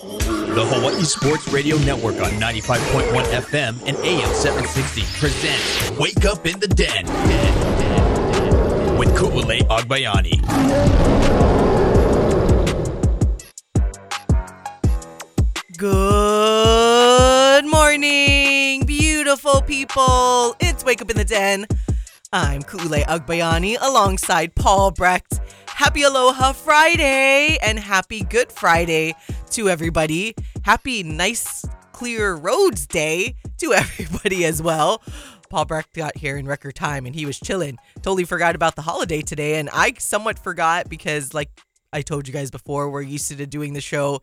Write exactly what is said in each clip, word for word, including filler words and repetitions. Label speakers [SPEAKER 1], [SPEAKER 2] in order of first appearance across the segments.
[SPEAKER 1] The Hawaii Sports Radio Network on ninety-five point one F M and A M seven sixty presents Wake Up in the Den with Ku'ulei Agbayani.
[SPEAKER 2] Good morning, beautiful people. It's Wake Up in the Den. I'm Ku'ulei Agbayani alongside Paul Brecht. Happy Aloha Friday and happy Good Friday to everybody. Happy nice clear roads day to everybody as well. Paul Brecht got here in record time and he was chilling. Totally forgot about the holiday today, and I somewhat forgot because, like I told you guys before, we're used to doing the show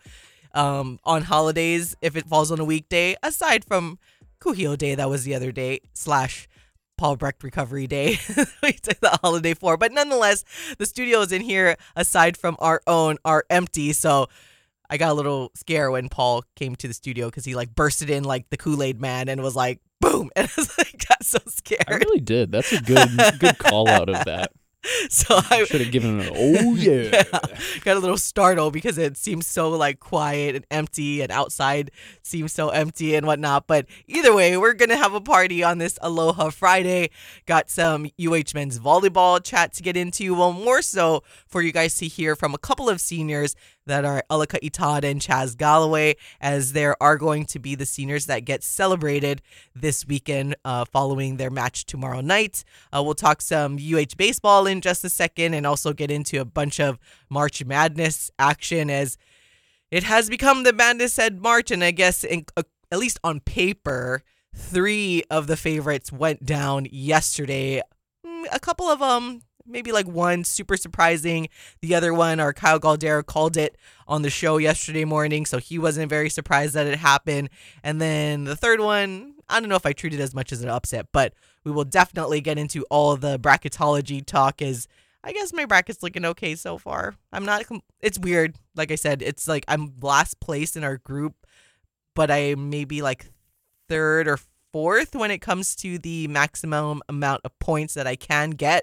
[SPEAKER 2] um, on holidays if it falls on a weekday, aside from Kuhio Day, that was the other day, slash Paul Brecht Recovery Day. We took the holiday for, but nonetheless, the studios in here, aside from our own, are empty. So I got a little scare when Paul came to the studio because he like bursted in like the Kool-Aid Man and was like, boom. And I was like, got so scared.
[SPEAKER 3] I really did. That's a good good call out of that.
[SPEAKER 2] So I
[SPEAKER 3] should have given him an oh yeah.
[SPEAKER 2] yeah. Got a little startled because it seems so like quiet and empty, and outside seems so empty and whatnot. But either way, we're gonna have a party on this Aloha Friday. Got some U H men's volleyball chat to get into. Well, more so for you guys to hear from a couple of seniors that are Alaka Itada and Chaz Galloway, as there are going to be the seniors that get celebrated this weekend uh, following their match tomorrow night. Uh, we'll talk some U H baseball in just a second and also get into a bunch of March Madness action, as it has become the Madness at March, and I guess in, uh, at least on paper, three of the favorites went down yesterday. A couple of them, maybe like one super surprising. The other one, our Kyle Galdera, called it on the show yesterday morning, so he wasn't very surprised that it happened. And then the third one, I don't know if I treat it as much as an upset, but we will definitely get into all of the bracketology talk, as I guess my bracket's looking okay so far. I'm not, it's weird. Like I said, it's like I'm last place in our group, but I may be like third or fourth when it comes to the maximum amount of points that I can get.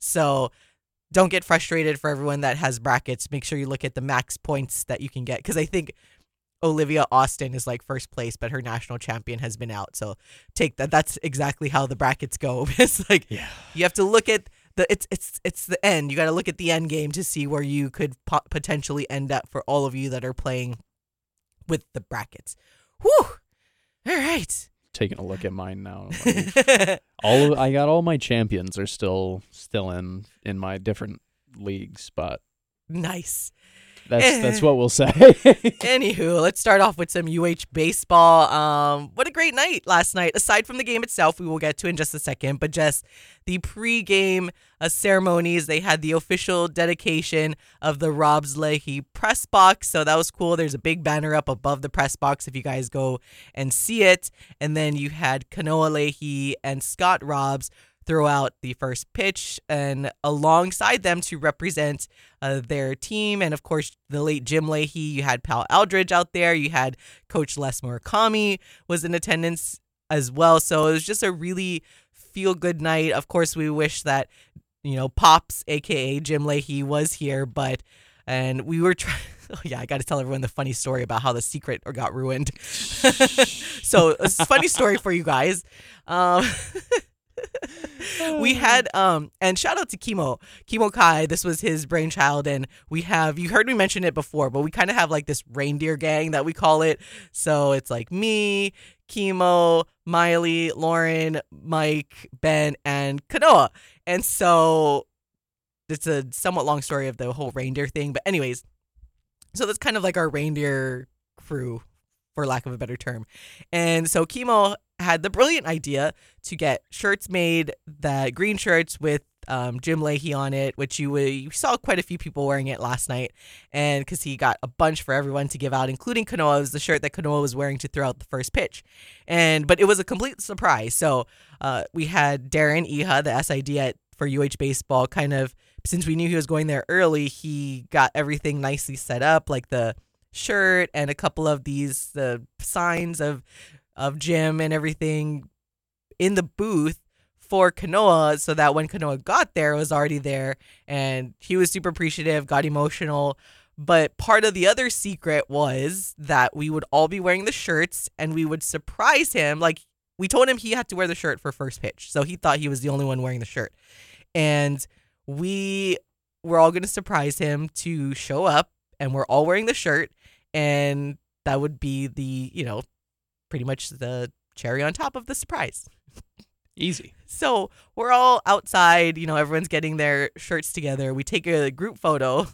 [SPEAKER 2] So don't get frustrated for everyone that has brackets. Make sure you look at the max points that you can get, because I think Olivia Austin is like first place, but her national champion has been out. So take that. That's exactly how the brackets go. It's like yeah. You have to look at the it's it's it's the end. You got to look at the end game to see where you could po- potentially end up for all of you that are playing with the brackets. Whew. All right.
[SPEAKER 3] Taking a look at mine now. Like, all of, I got all my champions are still still in in my different leagues, but
[SPEAKER 2] nice.
[SPEAKER 3] That's that's what we'll say.
[SPEAKER 2] Anywho, let's start off with some U H baseball. Um, what a great night last night. Aside from the game itself, we will get to in just a second, but just the pre-game uh, ceremonies. They had the official dedication of the Robs Leahy press box, so that was cool. There's a big banner up above the press box if you guys go and see it. And then you had Kanoa Leahy and Scott Robs throw out the first pitch, and alongside them to represent uh, their team, and of course the late Jim Leahy, you had Pal Aldridge out there, you had Coach Les Murakami was in attendance as well. So it was just a really feel-good night. Of course, we wish that, you know, Pops, aka Jim Leahy, was here, but and we were trying. Oh, yeah, I got to tell everyone the funny story about how the secret got ruined. So a funny story for you guys. Um, we had um and shout out to Kimo Kimo Kai. This was his brainchild, and we have, you heard me mention it before, but we kind of have like this reindeer gang that we call it. So it's like me, Kimo, Miley, Lauren, Mike, Ben, and Kanoa. And so it's a somewhat long story of the whole reindeer thing, but anyways, so that's kind of like our reindeer crew, for lack of a better term. And so Kimo had the brilliant idea to get shirts made, that green shirts with um, Jim Leahy on it, which you, you saw quite a few people wearing it last night. And because he got a bunch for everyone to give out, including Kanoa. It was the shirt that Kanoa was wearing to throw out the first pitch. And but it was a complete surprise. So uh, we had Darren Iha, the S I D at for U H Baseball, kind of, since we knew he was going there early, he got everything nicely set up, like the shirt and a couple of these the signs of of Jim and everything in the booth for Kanoa, so that when Kanoa got there, it was already there. And he was super appreciative, got emotional But part of the other secret was that we would all be wearing the shirts and we would surprise him. Like, we told him he had to wear the shirt for first pitch. So he thought he was the only one wearing the shirt. And we were all going to surprise him to show up, and we're all wearing the shirt. And that would be the, you know, pretty much the cherry on top of the surprise.
[SPEAKER 3] Easy.
[SPEAKER 2] So we're all outside, you know, everyone's getting their shirts together. We take a group photo.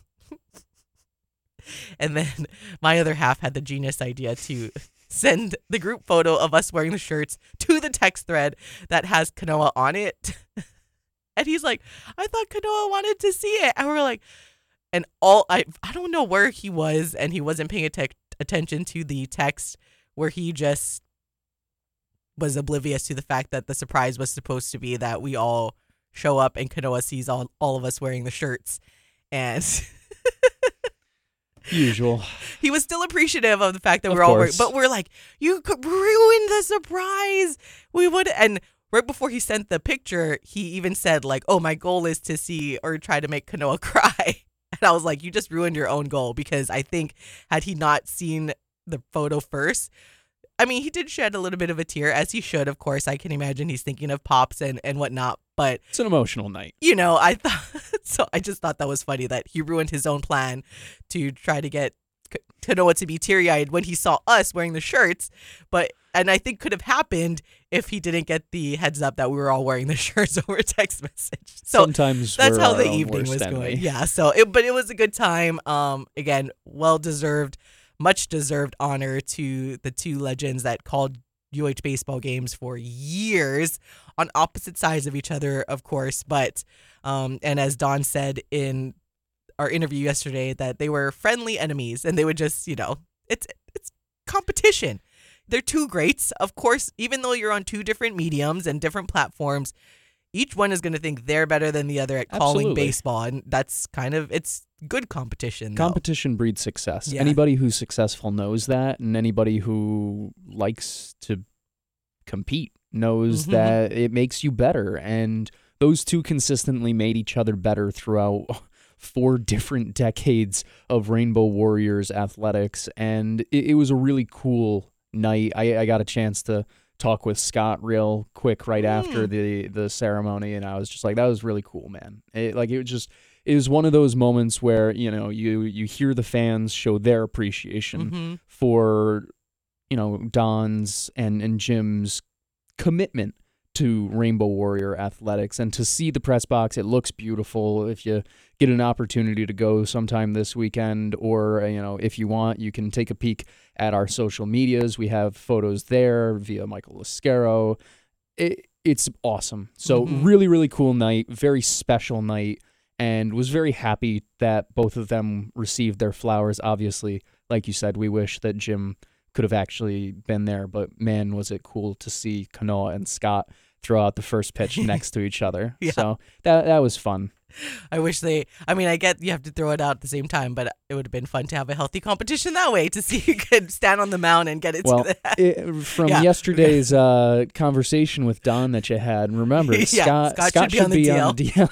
[SPEAKER 2] And then my other half had the genius idea to send the group photo of us wearing the shirts to the text thread that has Kanoa on it. And he's like, I thought Kanoa wanted to see it. And we're like, and all, I I don't know where he was, and he wasn't paying att- attention to the text, where he just was oblivious to the fact that the surprise was supposed to be that we all show up and Kanoa sees all, all of us wearing the shirts. And
[SPEAKER 3] usual.
[SPEAKER 2] He was still appreciative of the fact that
[SPEAKER 3] Of
[SPEAKER 2] we're all wearing,
[SPEAKER 3] course.
[SPEAKER 2] but we're like, you could ruin the surprise. We would, and right before he sent the picture, he even said like, oh, my goal is to see or try to make Kanoa cry. And I was like, you just ruined your own goal, because I think had he not seen the photo first, I mean, he did shed a little bit of a tear, as he should, of course. I can imagine he's thinking of Pops and, and whatnot. But,
[SPEAKER 3] It's an emotional night.
[SPEAKER 2] you know, I thought, so I just thought that was funny that he ruined his own plan to try to get K- Kanoa to be teary-eyed when he saw us wearing the shirts. But, and I think could have happened if he didn't get the heads up that we were all wearing the shirts over text message. So
[SPEAKER 3] Sometimes
[SPEAKER 2] that's
[SPEAKER 3] we're
[SPEAKER 2] how
[SPEAKER 3] our
[SPEAKER 2] the
[SPEAKER 3] own
[SPEAKER 2] evening
[SPEAKER 3] worst
[SPEAKER 2] was
[SPEAKER 3] enemy.
[SPEAKER 2] going. Yeah. So it, but it was a good time. Um, again, well deserved, much deserved honor to the two legends that called U H baseball games for years on opposite sides of each other, of course. But, um, and as Don said in our interview yesterday, that they were friendly enemies, and they would just, you know, it's it's competition. They're two greats, of course. Even though you're on two different mediums and different platforms, each one is going to think they're better than the other at calling
[SPEAKER 3] Absolutely.
[SPEAKER 2] baseball, and that's kind of, it's good competition. Though.
[SPEAKER 3] Competition breeds success.
[SPEAKER 2] Yeah.
[SPEAKER 3] Anybody who's successful knows that, and anybody who likes to compete knows
[SPEAKER 2] Mhm.
[SPEAKER 3] that it makes you better. And those two consistently made each other better throughout four different decades of Rainbow Warriors athletics, and it, it was a really cool night. I, I got a chance to talk with Scott real quick right
[SPEAKER 2] Mm.
[SPEAKER 3] after the the ceremony, and I was just like, that was really cool, man. It, like it was just it was one of those moments where, you know, you you hear the fans show their appreciation
[SPEAKER 2] Mhm.
[SPEAKER 3] for, you know, Don's and and Jim's commitment to Rainbow Warrior athletics, and to see the press box. It looks beautiful. If you get an opportunity to go sometime this weekend, or, you know, if you want, you can take a peek at our social medias. We have photos there via Michael Lascaro. It, it's awesome. So
[SPEAKER 2] Mhm.
[SPEAKER 3] really, really cool night, very special night, and was very happy that both of them received their flowers. Obviously, like you said, we wish that Jim could have actually been there, but man, was it cool to see Kanoa and Scott throw out the first pitch next to each other.
[SPEAKER 2] Yeah.
[SPEAKER 3] So that that was fun.
[SPEAKER 2] I wish they, I mean, I get you have to throw it out at the same time, but it would have been fun to have a healthy competition that way, to see who could stand on the mound and get it
[SPEAKER 3] Well,
[SPEAKER 2] to the
[SPEAKER 3] it, from
[SPEAKER 2] Yeah.
[SPEAKER 3] yesterday's uh, conversation with Don that you had, remember,
[SPEAKER 2] Yeah,
[SPEAKER 3] Scott,
[SPEAKER 2] Scott
[SPEAKER 3] Scott
[SPEAKER 2] should be on the
[SPEAKER 3] D L.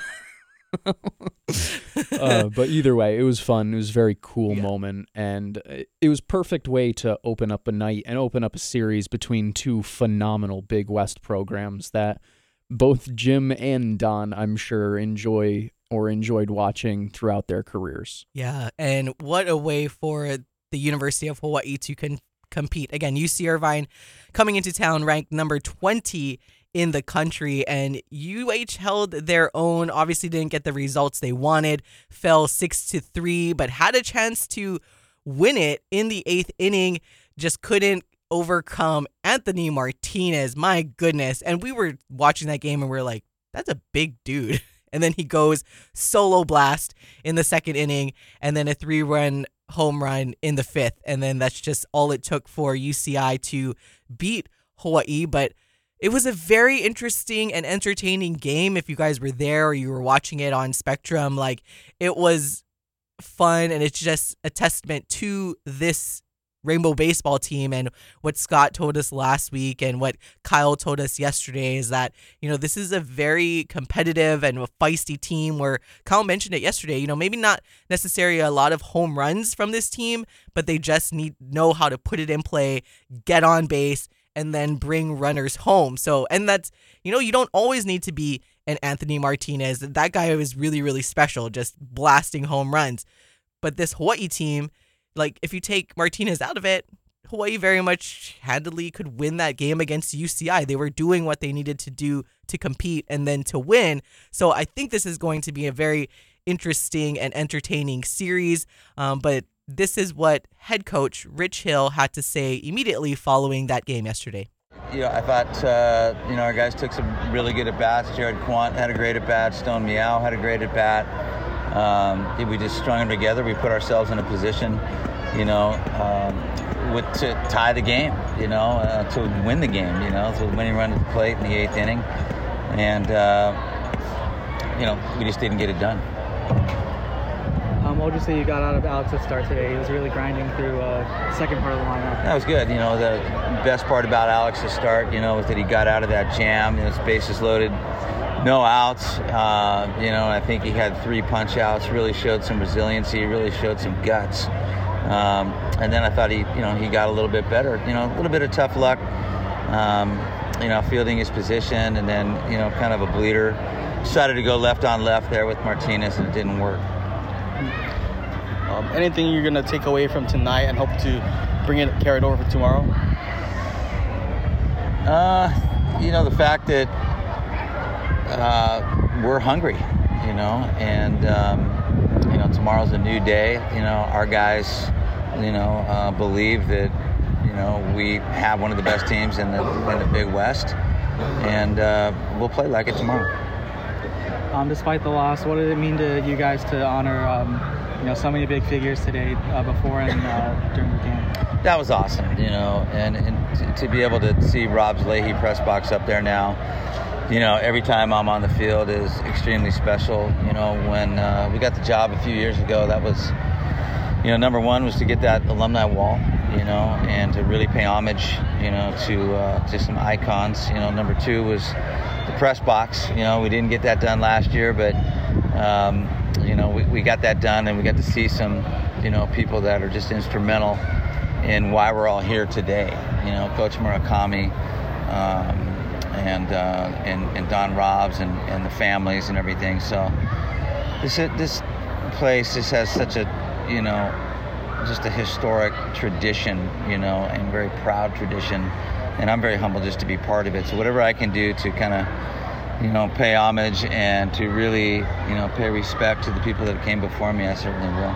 [SPEAKER 3] uh, but either way, it was fun. It was a very cool
[SPEAKER 2] Yeah.
[SPEAKER 3] moment, and it, it was perfect way to open up a night and open up a series between two phenomenal Big West programs that both Jim and Don, I'm sure, enjoy or enjoyed watching throughout their careers.
[SPEAKER 2] Yeah, and what a way for the University of Hawaii to con- compete. Again, U C Irvine coming into town ranked number twenty in the country, and U H held their own. Obviously didn't get the results they wanted, fell six to three, but had a chance to win it in the eighth inning, just couldn't overcome Anthony Martinez. My goodness. And we were watching that game and we are like, that's a big dude. And then he goes solo blast in the second inning, and then a three-run home run in the fifth. And then that's just all it took for U C I to beat Hawaii. But it was a very interesting and entertaining game. If you guys were there or you were watching it on Spectrum, like, it was fun, and it's just a testament to this Rainbow Baseball team. And what Scott told us last week and what Kyle told us yesterday is that, you know, this is a very competitive and a feisty team where Kyle mentioned it yesterday, you know, maybe not necessarily a lot of home runs from this team, but they just need know how to put it in play, get on base, and then bring runners home. So, and that's, you know, you don't always need to be an Anthony Martinez. That guy was really, really special, just blasting home runs. But this Hawaii team, like, if you take Martinez out of it, Hawaii very much handily could win that game against U C I. They were doing what they needed to do to compete and then to win. So I think this is going to be a very interesting and entertaining series. Um, but this is what head coach Rich Hill had to say immediately following that game yesterday.
[SPEAKER 4] You know, I thought, uh, you know, our guys took some really good at-bats. Jared Quant had a great at-bat. Stone Meow had a great at-bat. Um, we just strung them together. We put ourselves in a position, you know, um, with, to tie the game, you know, uh, to win the game, you know, so winning run at the plate in the eighth inning. And, uh, you know, we just didn't get it done.
[SPEAKER 5] Um, what would you say you got out of Alex's start today? He was really grinding through uh, the second part of the lineup.
[SPEAKER 4] That was good. You know, the best part about Alex's start, you know, was that he got out of that jam. You know, his bases loaded, no outs. Uh, you know, I think he had three punch outs. Really showed some resiliency. Really showed some guts. Um, and then I thought he, you know, he got a little bit better. You know, a little bit of tough luck. Um, you know, fielding his position, and then, you know, kind of a bleeder. Decided to go left on left there with Martinez, and it didn't work.
[SPEAKER 6] Um, anything you're going to take away from tonight and hope to bring it carried over for tomorrow?
[SPEAKER 4] Uh, you know, the fact that uh, we're hungry, you know, and, um, you know, tomorrow's a new day. You know, our guys, you know, uh, believe that, you know, we have one of the best teams in the, in the Big West, and uh, we'll play like it tomorrow.
[SPEAKER 5] Um, despite the loss, what did it mean to you guys to honor, um, you know, so many big figures today, uh, before and uh, during the game?
[SPEAKER 4] That was awesome, you know, and, and to, to be able to see Rob's Leahy press box up there now, you know, every time I'm on the field is extremely special. You know, when uh, we got the job a few years ago, that was, you know, number one was to get that alumni wall, you know, and to really pay homage, you know, to uh, to some icons. You know, number two was the press box. You know, we didn't get that done last year, but um, you know, we, we got that done, and we got to see some, you know, people that are just instrumental in why we're all here today. You know, Coach Murakami, um, and, uh, and and Don Robs and, and the families and everything. So this this place just has such a, you know, just a historic tradition, you know, and very proud tradition. And I'm very humbled just to be part of it. So whatever I can do to kind of, you know, pay homage and to really, you know, pay respect to the people that came before me, I certainly will.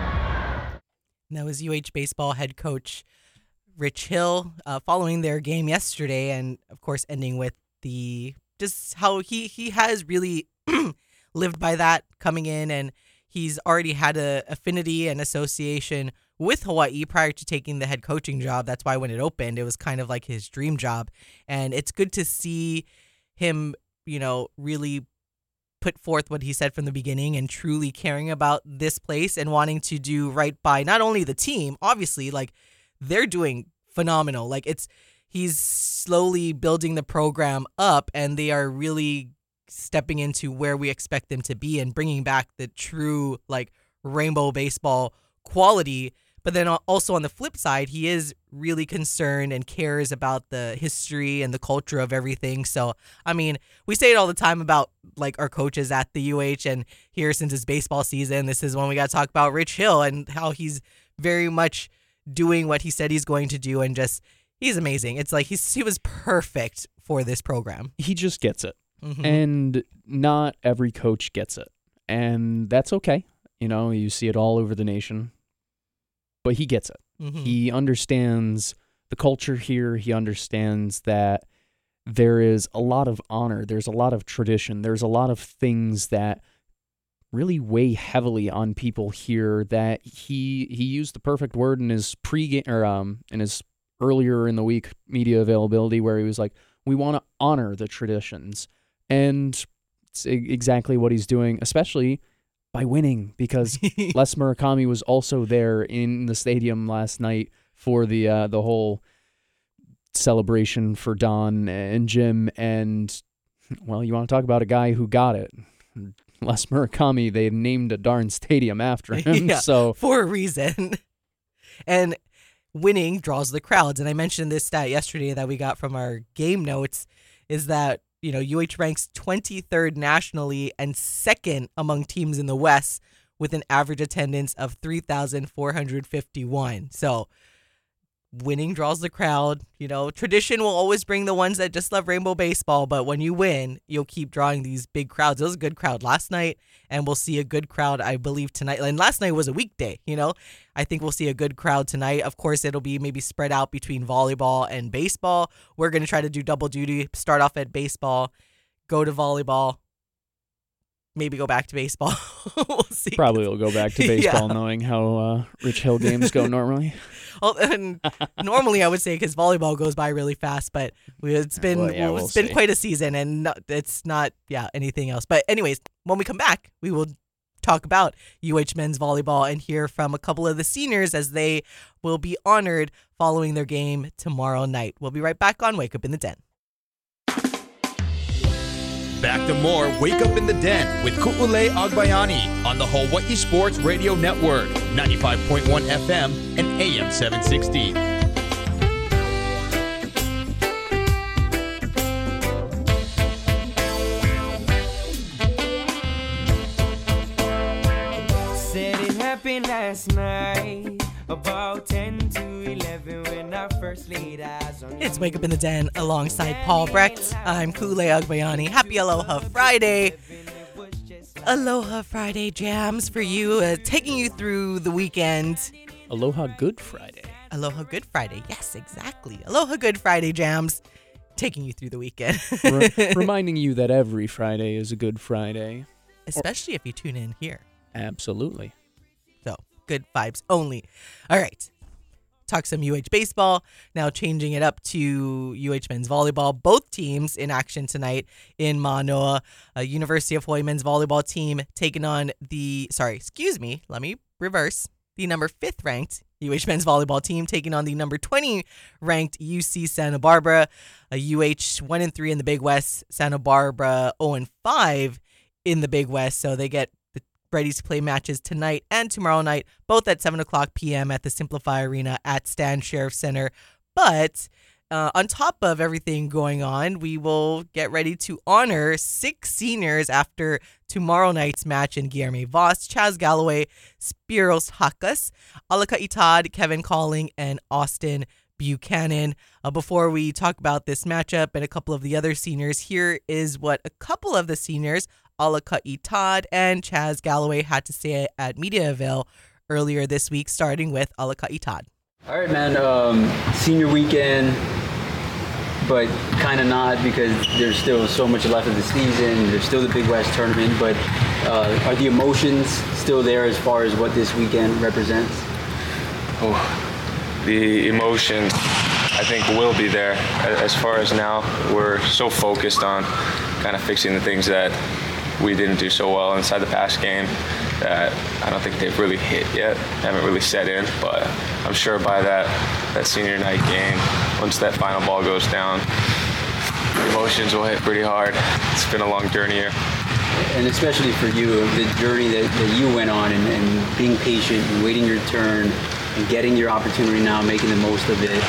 [SPEAKER 2] And that was U H Baseball head coach Rich Hill uh, following their game yesterday, and of course ending with the just how he he has really lived by that coming in, and he's already had a affinity and association with Hawaii prior to taking the head coaching job. That's why when it opened, it was kind of like his dream job, and it's good to see him, you know, really put forth what he said from the beginning and truly caring about this place and wanting to do right by not only the team, obviously, like they're doing phenomenal. Like it's, he's slowly building the program up, and they are really stepping into where we expect them to be and bringing back the true like rainbow baseball quality. But then also on the flip side, he is really concerned and cares about the history and the culture of everything. So, I mean, we say it all the time about like our coaches at the U H, and here since it's baseball season, this is when we got to talk about Rich Hill and how he's very much doing what he said he's going to do, and just he's amazing. It's like he's he was perfect for this program.
[SPEAKER 3] He just gets it.
[SPEAKER 2] Mm-hmm.
[SPEAKER 3] And not every coach gets it. And that's okay. You know, you see it all over the nation. But he gets it.
[SPEAKER 2] Mm-hmm.
[SPEAKER 3] He understands the culture here. He understands that there is a lot of honor. There's a lot of tradition. There's a lot of things that really weigh heavily on people here that he he used the perfect word in his pre or um in his earlier in the week media availability, where he was like, we want to honor the traditions. And it's exactly what he's doing, especially by winning, because Les Murakami was also there in the stadium last night for the uh, the whole celebration for Don and Jim. And, well, you want to talk about a guy who got it. Les Murakami, they named a darn stadium after him.
[SPEAKER 2] Yeah,
[SPEAKER 3] so
[SPEAKER 2] for a reason. And winning draws the crowds. And I mentioned this stat yesterday that we got from our game notes, is that, you know, U H ranks twenty-third nationally and second among teams in the West with an average attendance of three thousand four hundred fifty-one. So winning draws the crowd. You know, tradition will always bring the ones that just love Rainbow baseball, but when you win, you'll keep drawing these big crowds. It was a good crowd last night, and we'll see a good crowd, I believe, tonight. And last night was a weekday, you know. I think we'll see a good crowd tonight. Of course, it'll be maybe spread out between volleyball and baseball. We're going to try to do double duty, start off at baseball, go to volleyball, maybe go back to baseball. We'll see.
[SPEAKER 3] Probably will go back to baseball,
[SPEAKER 2] Yeah.
[SPEAKER 3] knowing how uh, Rich Hill games go normally.
[SPEAKER 2] Well, and normally I would say because volleyball goes by really fast, but we, it's been
[SPEAKER 3] Well, yeah, we'll
[SPEAKER 2] it's been
[SPEAKER 3] see.
[SPEAKER 2] quite a season, and no, it's not yeah anything else. But anyways, when we come back, we will talk about U H men's volleyball and hear from a couple of the seniors as they will be honored following their game tomorrow night. We'll be right back on Wake Up in the Den.
[SPEAKER 1] Back to more Wake Up in the Den with Ku'ule Agbayani on the Hawaii Sports Radio Network, ninety-five point one F M and A M seven sixty.
[SPEAKER 7] Said it happened last night, about ten to eleven when I first laid eyes on you.
[SPEAKER 2] It's Wake Up in the Den alongside Paul Brecht. I'm Ku'ule Agbayani. Happy Aloha Friday. Aloha Friday jams for you, uh, taking you through the weekend.
[SPEAKER 3] Aloha Good Friday.
[SPEAKER 2] Aloha Good Friday. Yes, exactly. Aloha Good Friday jams, taking you through the weekend.
[SPEAKER 3] Re- reminding you that every Friday is a Good Friday.
[SPEAKER 2] Especially if you tune in here.
[SPEAKER 3] Absolutely.
[SPEAKER 2] So, good vibes only. All right. Talk some U H baseball. Now changing it up to U H men's volleyball. Both teams in action tonight in Manoa. A University of Hawaii men's volleyball team taking on the, sorry, excuse me, let me reverse. The number fifth ranked U H men's volleyball team taking on the number twenty ranked U C Santa Barbara. A U H one and three in the Big West. Santa Barbara zero and five in the Big West. So they get ready to play matches tonight and tomorrow night, both at seven o'clock p.m. at the Simplify Arena at Stan Sheriff Center. But uh, on top of everything going on, we will get ready to honor six seniors after tomorrow night's match in Guillermo Voss, Chaz Galloway, Spiros Hakas, Alaka Itad, Kevin Calling, and Austin Buchanan. Uh, before we talk about this matchup and a couple of the other seniors, here is what a couple of the seniors, Alaka Itad and Chaz Galloway, had to say at Media Avail earlier this week, starting with Alaka Itad.
[SPEAKER 8] All right, man. Um, senior weekend, but kind of not because there's still so much left of the season. There's still the Big West tournament, but uh, are the emotions still there as far as what this weekend represents?
[SPEAKER 9] Oh, the emotions, I think, will be there. As far as now, we're so focused on kind of fixing the things that we didn't do so well inside the past game that I don't think they've really hit yet, haven't really set in, but I'm sure by that, that senior night game, once that final ball goes down, emotions will hit pretty hard. It's been a long journey here.
[SPEAKER 8] And especially for you, the journey that, that you went on and, and being patient and waiting your turn and getting your opportunity now, making the most of it.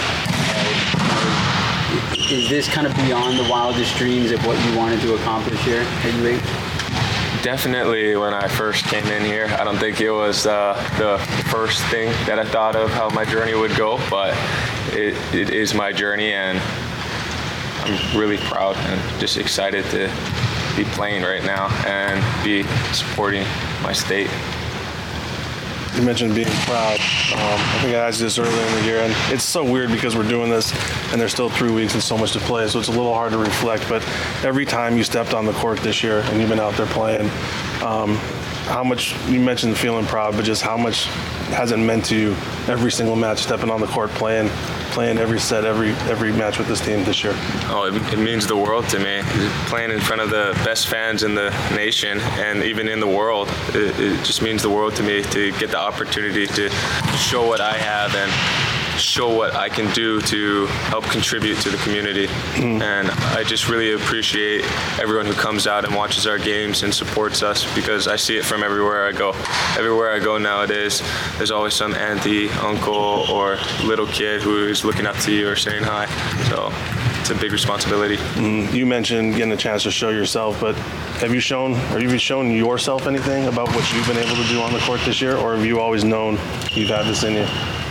[SPEAKER 8] Uh, is this kind of beyond the wildest dreams of what you wanted to accomplish here at U H?
[SPEAKER 9] Definitely when I first came in here, I don't think it was uh, the first thing that I thought of how my journey would go, but it, it is my journey, and I'm really proud and just excited to be playing right now and be supporting my state.
[SPEAKER 6] You mentioned being proud. Um, I think I asked you this earlier in the year, and it's so weird because we're doing this and there's still three weeks and so much to play, so it's a little hard to reflect, but every time you stepped on the court this year and you've been out there playing, um, how much, you mentioned feeling proud, but just how much has it meant to you every single match, stepping on the court, playing playing every set, every every match with this team this year?
[SPEAKER 9] Oh, it, it means the world to me. Playing in front of the best fans in the nation and even in the world, it, it just means the world to me to get the opportunity to show what I have and show what I can do to help contribute to the community. Mm. And I just really appreciate everyone who comes out and watches our games and supports us, because I see it from everywhere I go. Everywhere I go nowadays, there's always some auntie, uncle, or little kid who is looking up to you or saying hi. So it's a big responsibility. Mm.
[SPEAKER 6] You mentioned getting a chance to show yourself, but have you shown, or have you shown yourself anything about what you've been able to do on the court this year, or have you always known you've had this in you?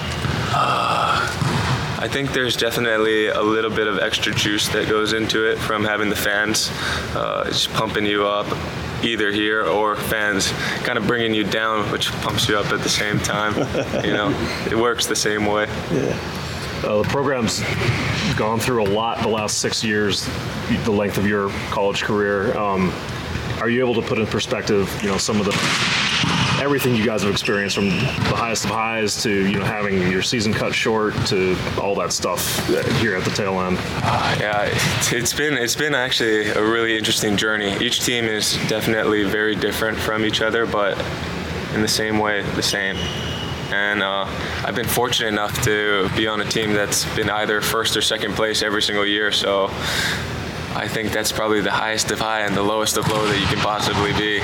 [SPEAKER 9] Uh, I think there's definitely a little bit of extra juice that goes into it from having the fans uh, just pumping you up, either here or fans kind of bringing you down, which pumps you up at the same time. You know, it works the same way.
[SPEAKER 6] Yeah.
[SPEAKER 10] Uh, the program's gone through a lot the last six years, the length of your college career. Um, are you able to put in perspective, you know, some of the everything you guys have experienced, from the highest of highs to, you know, having your season cut short to all that stuff here at the tail end?
[SPEAKER 9] Uh, yeah, it's, it's been it's been actually a really interesting journey. Each team is definitely very different from each other, but in the same way, the same. And uh, I've been fortunate enough to be on a team that's been either first or second place every single year. So I think that's probably the highest of high and the lowest of low that you can possibly be.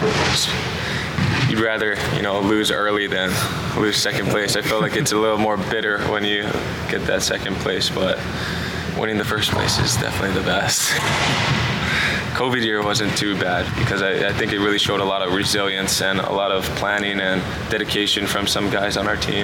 [SPEAKER 9] You'd rather, you know, lose early than lose second place. I feel like it's a little more bitter when you get that second place, but winning the first place is definitely the best. COVID year wasn't too bad, because I, I think it really showed a lot of resilience and a lot of planning and dedication from some guys on our team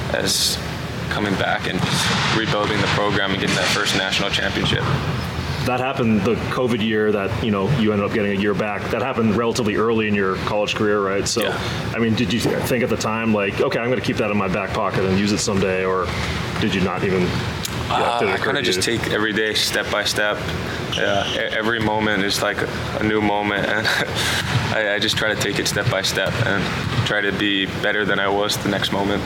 [SPEAKER 9] as coming back and just rebuilding the program and getting that first national championship.
[SPEAKER 10] That happened the COVID year that, you know, you ended up getting a year back. That happened relatively early in your college career, right? So, yeah. I mean, did you think at the time, like, okay, I'm going to keep that in my back pocket and use it someday, or did you not even?
[SPEAKER 9] Uh, I kind of just take every day step by step. Yeah, every moment is like a new moment, and I, I just try to take it step by step and try to be better than I was the next moment.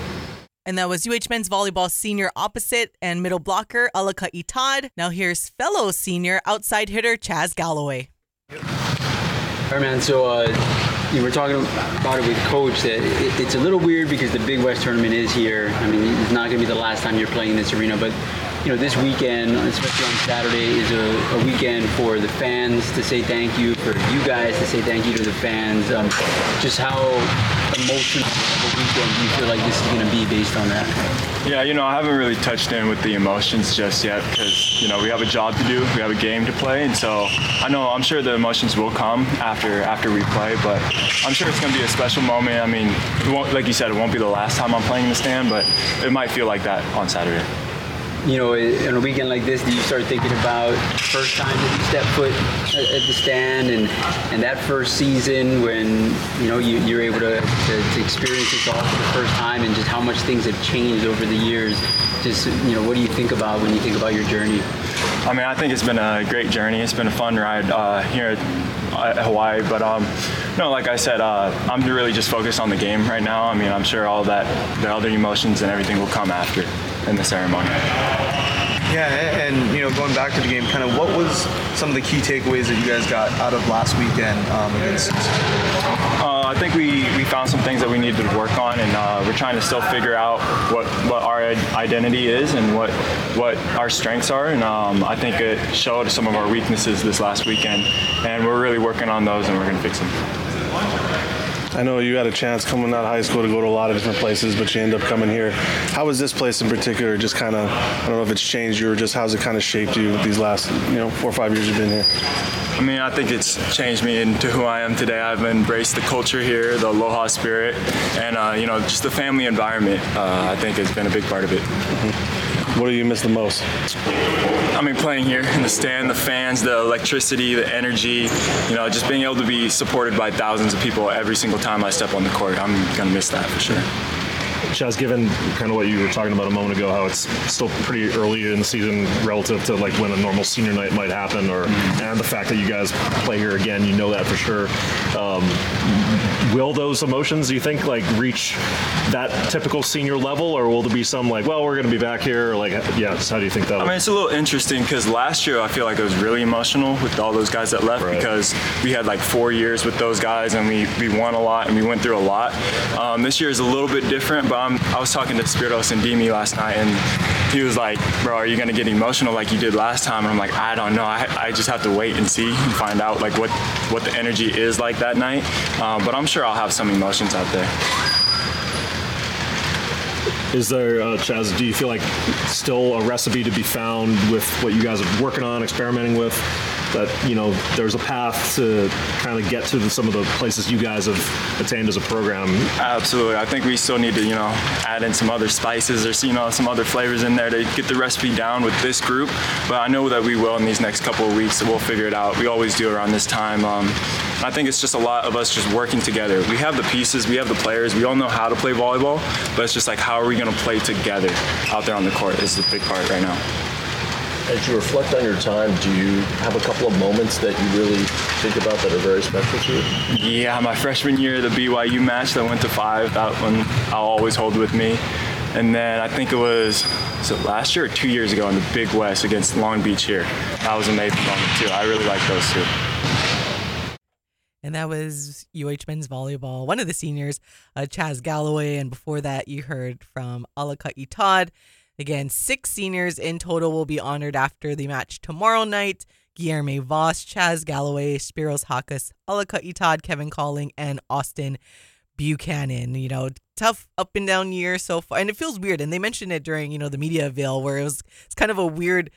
[SPEAKER 2] And that was U H Men's Volleyball senior opposite and middle blocker Alaka Itad. Now here's fellow senior outside hitter Chaz Galloway.
[SPEAKER 8] All right, man. So uh, you were talking about it with Coach that it, it's a little weird because the Big West tournament is here. I mean, it's not going to be the last time you're playing in this arena, but you know, this weekend, especially on Saturday, is a, a weekend for the fans to say thank you, for you guys to say thank you to the fans. Um, just how emotional of a weekend do you feel like this is going to be based on that?
[SPEAKER 11] Yeah, you know, I haven't really touched in with the emotions just yet because, you know, we have a job to do, we have a game to play, and so I know, I'm sure the emotions will come after after we play, but I'm sure it's going to be a special moment. I mean, it won't, like you said, it won't be the last time I'm playing in the stand, but it might feel like that on Saturday.
[SPEAKER 8] You know, on a weekend like this, do you start thinking about first time that you step foot at the stand and, and that first season when, you know, you, you're able to, to, to experience this all for the first time, and just how much things have changed over the years? Just, you know, what do you think about when you think about your journey?
[SPEAKER 11] I mean, I think it's been a great journey. It's been a fun ride uh, here at Hawaii, but um, no, like I said, uh, I'm really just focused on the game right now. I mean, I'm sure all that, the other emotions and everything will come after in the ceremony.
[SPEAKER 12] Yeah, and, you know, going back to the game, kind of what was some of the key takeaways that you guys got out of last weekend um, against
[SPEAKER 11] uh, I think we, we found some things that we needed to work on, and uh, we're trying to still figure out what, what our identity is and what what our strengths are, and um, I think it showed some of our weaknesses this last weekend, and we're really working on those, and we're going to fix them.
[SPEAKER 6] I know you had a chance coming out of high school to go to a lot of different places, but you end up coming here. How was this place in particular just kind of, I don't know if it's changed you or just how's it kind of shaped you these last, you know, four or five years you've been here?
[SPEAKER 11] I mean, I think it's changed me into who I am today. I've embraced the culture here, the Aloha spirit, and, uh, you know, just the family environment, uh, I think has been a big part of it.
[SPEAKER 6] Mm-hmm. What do you miss the most?
[SPEAKER 11] I mean, playing here in the stand, the fans, the electricity, the energy, you know, just being able to be supported by thousands of people every single time I step on the court. I'm going to miss that for sure.
[SPEAKER 10] Chaz, given kind of what you were talking about a moment ago, how it's still pretty early in the season relative to like when a normal senior night might happen, or mm-hmm. and the fact that you guys play here again, you know that for sure. Um, will those emotions, do you think, like reach that typical senior level, or will there be some like, well, we're going to be back here? Like, yeah, how do you think that?
[SPEAKER 11] I mean, it's a little interesting because last year I feel like it was really emotional with all those guys that left, right, because we had like four years with those guys and we, we won a lot and we went through a lot. Um, this year is a little bit different, but I'm, I was talking to Spiros and Demi last night, and he was like, bro, are you going to get emotional like you did last time? And I'm like, I don't know. I, I just have to wait and see and find out like what, what the energy is like that night. Um, but I'm sure I'll have some emotions out there.
[SPEAKER 10] Is there, uh, Chaz, do you feel like still a recipe to be found with what you guys are working on, experimenting with, that, you know, there's a path to kind of get to the, some of the places you guys have attained as a program?
[SPEAKER 11] Absolutely. I think we still need to, you know, add in some other spices or, you know, some other flavors in there to get the recipe down with this group. But I know that we will in these next couple of weeks, so we'll figure it out. We always do around this time. Um, I think it's just a lot of us just working together. We have the pieces, we have the players, we all know how to play volleyball, but it's just like, how are we going to play together out there on the court is the big part right now.
[SPEAKER 13] As you reflect on your time, do you have a couple of moments that you really think about that are very special to you?
[SPEAKER 11] Yeah, my freshman year, the B Y U match that went to five, that one I'll always hold with me. And then I think it was, was it last year or two years ago in the Big West against Long Beach here. That was an amazing moment too. I really like those two.
[SPEAKER 2] And that was U H men's volleyball, one of the seniors, uh, Chaz Galloway. And before that, you heard from Alaka'i Todd. Again, six seniors in total will be honored after the match tomorrow night. Guilherme Voss, Chaz Galloway, Spiros Hakas, Alaka'i Todd, Kevin Calling, and Austin Buchanan. You know, tough up and down year so far. And it feels weird. And they mentioned it during, you know, the media avail where it was, it's kind of a weird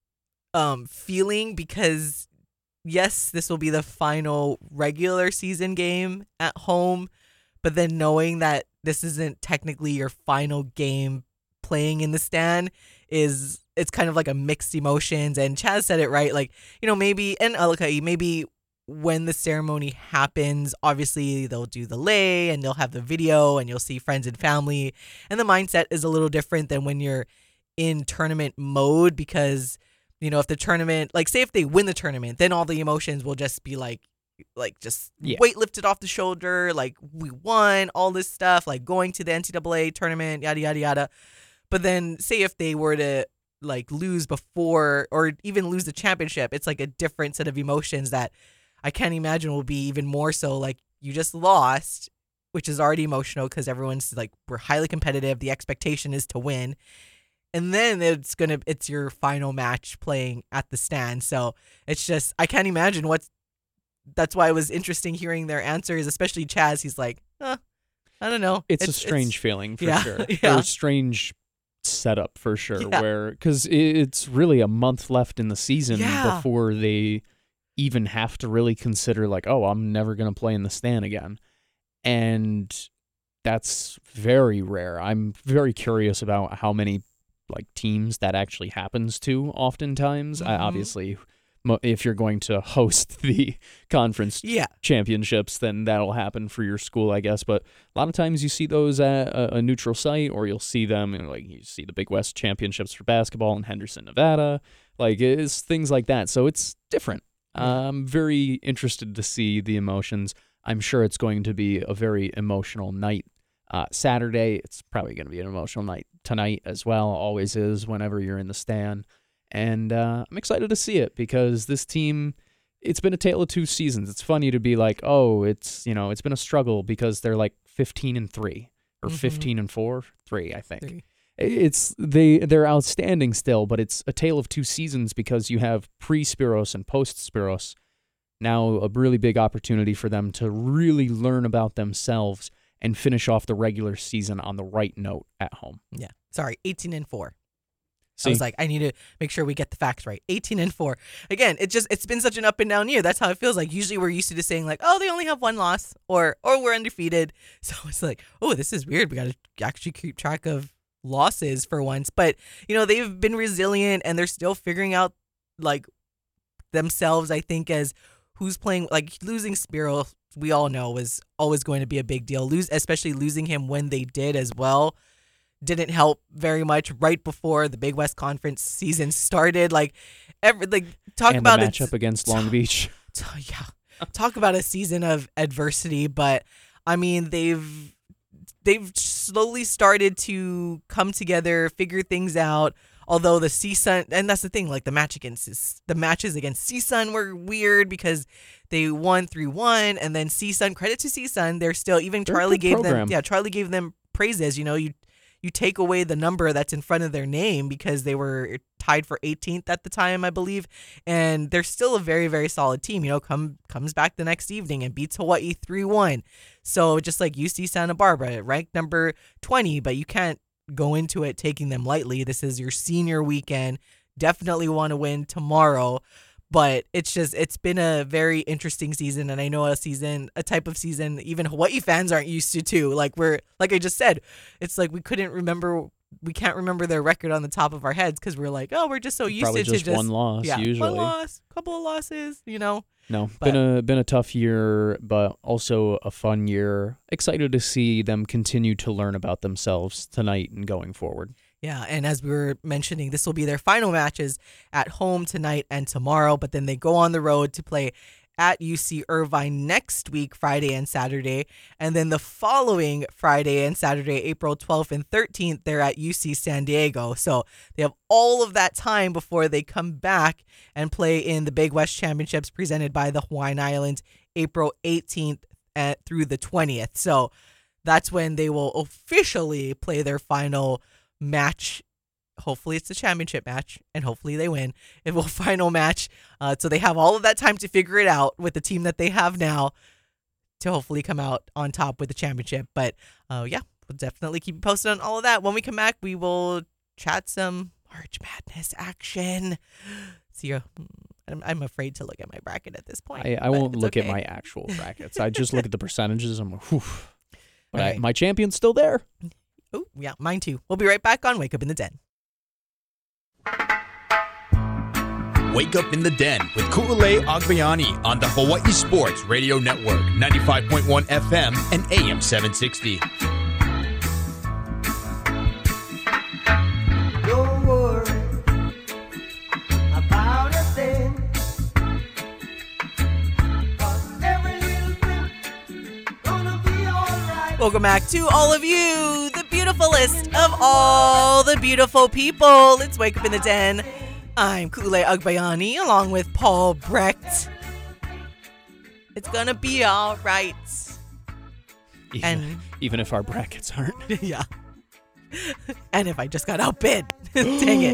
[SPEAKER 2] um, feeling because, yes, this will be the final regular season game at home. But then knowing that this isn't technically your final game playing in the stand is, it's kind of like a mixed emotions. And Chaz said it right, like, you know, maybe, and Alaka'i, maybe when the ceremony happens, obviously they'll do the lei and they'll have the video and you'll see friends and family, and the mindset is a little different than when you're in tournament mode, because, you know, if the tournament, like say if they win the tournament, then all the emotions will just be like like just
[SPEAKER 3] Yeah.
[SPEAKER 2] weight lifted off the shoulder, like we won, all this stuff, like going to the N C double A tournament, yada yada yada. But then say if they were to like lose before or even lose the championship, it's like a different set of emotions that I can't imagine will be even more so. Like you just lost, which is already emotional because everyone's like, we're highly competitive. The expectation is to win. And then it's going to, it's your final match playing at the stand. So it's just, I can't imagine what's, that's why it was interesting hearing their answers, especially Chaz. He's like, huh, I don't know.
[SPEAKER 3] It's, a strange feeling for
[SPEAKER 2] yeah,
[SPEAKER 3] sure.
[SPEAKER 2] Yeah.
[SPEAKER 3] Or a strange setup for sure,
[SPEAKER 2] Yeah.
[SPEAKER 3] where, because it's really a month left in the season
[SPEAKER 2] Yeah.
[SPEAKER 3] before they even have to really consider like, oh, I'm never going to play in the stand again. And that's very rare. I'm very curious about how many like teams that actually happens to oftentimes. I,
[SPEAKER 2] Mhm.
[SPEAKER 3] obviously, mo- if you're going to host the conference
[SPEAKER 2] Yeah.
[SPEAKER 3] championships, then that'll happen for your school, I guess. But a lot of times you see those at a, a neutral site, or you'll see them in, like, you see the Big West championships for basketball in Henderson, Nevada. Like, it's things like that. So it's different. I'm very interested to see the emotions. I'm sure it's going to be a very emotional night. Uh, Saturday, it's probably going to be an emotional night tonight as well. Always is whenever you're in the stand. And uh, I'm excited to see it because this team, it's been a tale of two seasons. It's funny to be like, oh, it's, you know, it's been a struggle because they're like fifteen and three or
[SPEAKER 2] Mhm.
[SPEAKER 3] fifteen and four, three, I think.
[SPEAKER 2] Three.
[SPEAKER 3] It's they they're outstanding still, but it's a tale of two seasons because you have pre-Spiros and post-Spiros. Now a really big opportunity for them to really learn about themselves and finish off the regular season on the right note at home.
[SPEAKER 2] Yeah. Sorry, eighteen and four. I
[SPEAKER 3] See?
[SPEAKER 2] was like, I need to make sure we get the facts right. eighteen and four. Again, it just it's been such an up and down year. That's how it feels like. Usually we're used to just saying like, oh, they only have one loss or or we're undefeated. So it's like, oh, this is weird. We got to actually keep track of losses for once. But, you know, they've been resilient and they're still figuring out like themselves, I think, as who's playing. Like losing Spiro, we all know, was always going to be a big deal. Lose, especially losing him when they did as well, didn't help very much right before the Big West Conference season started. Like, every like talk
[SPEAKER 3] and
[SPEAKER 2] about
[SPEAKER 3] the
[SPEAKER 2] it.
[SPEAKER 3] matchup against Long Beach.
[SPEAKER 2] Yeah, talk about a season of adversity. But I mean, they've they've slowly started to come together, figure things out. Although the C-Sun, and that's the thing, like the match against the matches against C-Sun were weird because they won three one, and then C-Sun, credit to C-Sun, they're still, even
[SPEAKER 3] They're a
[SPEAKER 2] Charlie
[SPEAKER 3] good
[SPEAKER 2] gave
[SPEAKER 3] program.
[SPEAKER 2] them, yeah, Charlie gave them praises. You know, you you take away the number that's in front of their name because they were tied for eighteenth at the time, I believe, and they're still a very, very solid team. You know, come comes back the next evening and beats Hawaii three one. So just like U C Santa Barbara, ranked number twenty, but you can't go into it taking them lightly. This is your senior weekend. Definitely want to win tomorrow. But it's just, it's been a very interesting season. And I know a season, a type of season even Hawaii fans aren't used to too. Like we're, like I just said, it's like we couldn't remember, we can't remember their record on the top of our heads because we're like, oh, we're just so used
[SPEAKER 3] Probably
[SPEAKER 2] to
[SPEAKER 3] just
[SPEAKER 2] just
[SPEAKER 3] one loss,
[SPEAKER 2] yeah,
[SPEAKER 3] usually.
[SPEAKER 2] One loss, couple of losses, you know.
[SPEAKER 3] No,
[SPEAKER 2] But-
[SPEAKER 3] been a been a tough year, but also a fun year. Excited to see them continue to learn about themselves tonight and going forward.
[SPEAKER 2] Yeah, and as we were mentioning, this will be their final matches at home tonight and tomorrow, but then they go on the road to play at U C Irvine next week, Friday and Saturday, and then the following Friday and Saturday, April twelfth and thirteenth, they're at U C San Diego. So they have all of that time before they come back and play in the Big West Championships presented by the Hawaiian Islands, April eighteenth at, through the twentieth. So that's when they will officially play their final match. Hopefully it's the championship match, and hopefully they win. It will final match. Uh, so they have all of that time to figure it out with the team that they have now to hopefully come out on top with the championship. But uh, yeah, we'll definitely keep you posted on all of that. When we come back, we will chat some March Madness action. See, so I'm, I'm afraid to look at my bracket at this point.
[SPEAKER 3] I, I
[SPEAKER 2] but
[SPEAKER 3] won't
[SPEAKER 2] it's
[SPEAKER 3] look
[SPEAKER 2] okay.
[SPEAKER 3] at my actual brackets. I just look at the percentages. I'm like, whew. But
[SPEAKER 2] All
[SPEAKER 3] I,
[SPEAKER 2] right.
[SPEAKER 3] my champion's still there.
[SPEAKER 2] Oh, yeah, mine too. We'll be right back on Wake Up in the Den.
[SPEAKER 1] Wake Up in the Den with Ku'ulei Agbayani on the Hawaii Sports Radio Network, ninety-five point one F M and A M seven sixty.
[SPEAKER 7] Don't worry about a thing. 'Cause every little thing gonna be alright.
[SPEAKER 2] Welcome back to all of you, the beautifulest of all the beautiful people. Let's Wake Up in the Den. I'm Ku'ulei Agbayani along with Paul Brecht. It's gonna be all right.
[SPEAKER 3] Even,
[SPEAKER 2] And
[SPEAKER 3] even if our brackets aren't.
[SPEAKER 2] yeah. And if I just got outbid. Dang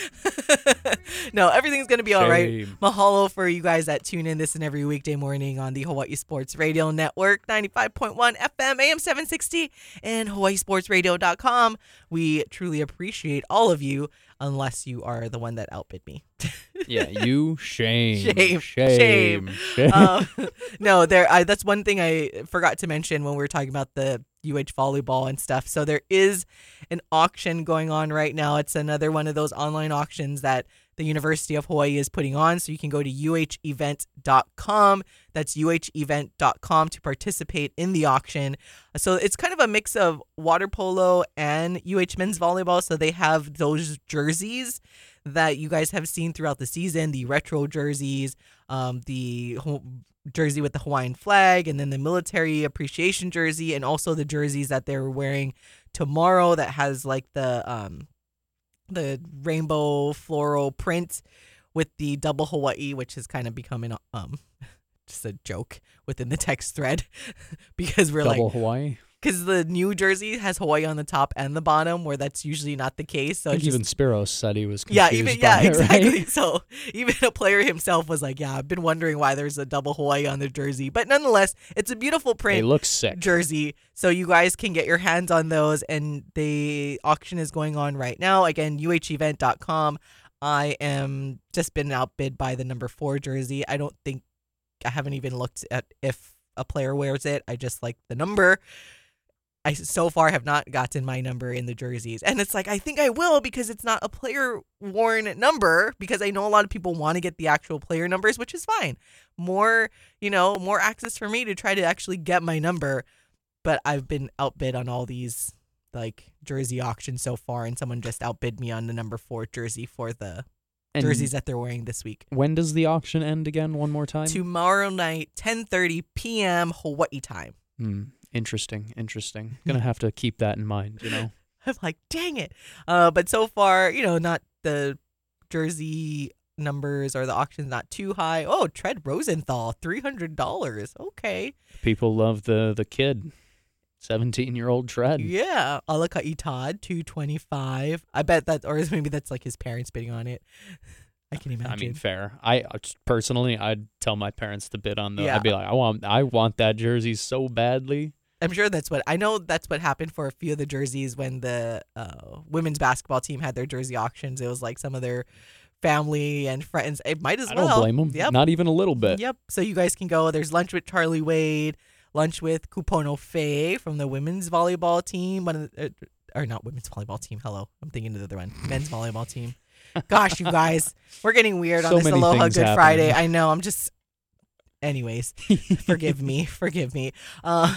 [SPEAKER 2] it. No, everything's going to be all right.
[SPEAKER 3] Shame.
[SPEAKER 2] Mahalo for you guys that tune in this and every weekday morning on the Hawaii Sports Radio Network, ninety-five point one F M, A M seven sixty, and hawaii sports radio dot com. We truly appreciate all of you, unless you are the one that outbid me.
[SPEAKER 3] Yeah, you shame.
[SPEAKER 2] Shame.
[SPEAKER 3] Shame.
[SPEAKER 2] Shame. Um, no, there. I, that's one thing I forgot to mention when we were talking about the U H volleyball and stuff. So there is an auction going on right now. It's another one of those online auctions that the University of Hawaii is putting on. So you can go to U H event dot com. That's U H event dot com to participate in the auction. So it's kind of a mix of water polo and U H men's volleyball. So they have those jerseys that you guys have seen throughout the season, the retro jerseys, um, the ho- jersey with the Hawaiian flag, and then the military appreciation jersey, and also the jerseys that they're wearing tomorrow that has like the um, the rainbow floral print with the double Hawaii, which is kind of becoming um just a joke within the text thread because we're
[SPEAKER 3] Double
[SPEAKER 2] like
[SPEAKER 3] Hawaii.
[SPEAKER 2] because the new jersey has Hawaii on the top and the bottom, where that's usually not the case. So
[SPEAKER 3] I
[SPEAKER 2] it's
[SPEAKER 3] think
[SPEAKER 2] just,
[SPEAKER 3] even Spiros said he was
[SPEAKER 2] yeah,
[SPEAKER 3] confused
[SPEAKER 2] even yeah,
[SPEAKER 3] by it,
[SPEAKER 2] exactly.
[SPEAKER 3] right?
[SPEAKER 2] So even a player himself was like, "Yeah, I've been wondering why there's a double Hawaii on the jersey." But nonetheless, it's a beautiful print.
[SPEAKER 3] They look sick.
[SPEAKER 2] Jersey, so you guys can get your hands on those, and the auction is going on right now. Again, U H event dot com. I am just been outbid by the number four jersey. I don't think I haven't even looked at if a player wears it. I just like the number. I so far have not gotten my number in the jerseys. And it's like, I think I will because it's not a player worn number, because I know a lot of people want to get the actual player numbers, which is fine. More, you know, more access for me to try to actually get my number. But I've been outbid on all these like jersey auctions so far, and someone just outbid me on the number four jersey for the
[SPEAKER 3] And
[SPEAKER 2] jerseys that they're wearing this week.
[SPEAKER 3] When does the auction end again? One more time?
[SPEAKER 2] Tomorrow night, ten thirty p.m. Hawaii time.
[SPEAKER 3] Hmm. Interesting, interesting. Gonna have to keep that in mind, you know.
[SPEAKER 2] I'm like, dang it. Uh, but so far, you know, not the jersey numbers or the auction's not too high. Oh, Trent Rosenthal, three hundred dollars. Okay.
[SPEAKER 3] People love the the kid, seventeen-year-old Tread.
[SPEAKER 2] Yeah. Alaka Itad, two twenty-five. I bet that, or maybe that's like his parents bidding on it. I can imagine.
[SPEAKER 3] I mean, fair. I uh, personally, I'd tell my parents to bid on the.
[SPEAKER 2] Yeah.
[SPEAKER 3] I'd be like, I want, I want that jersey so badly.
[SPEAKER 2] I'm sure that's what I know. That's what happened for a few of the jerseys when the uh, women's basketball team had their jersey auctions. It was like some of their family and friends. It might as
[SPEAKER 3] I
[SPEAKER 2] well.
[SPEAKER 3] don't blame them.
[SPEAKER 2] Yep.
[SPEAKER 3] Not even a little bit.
[SPEAKER 2] Yep. So you guys can go. There's lunch with Charlie Wade, lunch with Kupono Faye from the women's volleyball team. One of the, uh, or not women's volleyball team. Hello, I'm thinking of the other one. Men's volleyball team. Gosh, you guys, we're getting weird
[SPEAKER 3] So
[SPEAKER 2] on this
[SPEAKER 3] many
[SPEAKER 2] Aloha
[SPEAKER 3] things
[SPEAKER 2] Good
[SPEAKER 3] happening.
[SPEAKER 2] Friday. I know. I'm just. Anyways, forgive me, forgive me. Uh,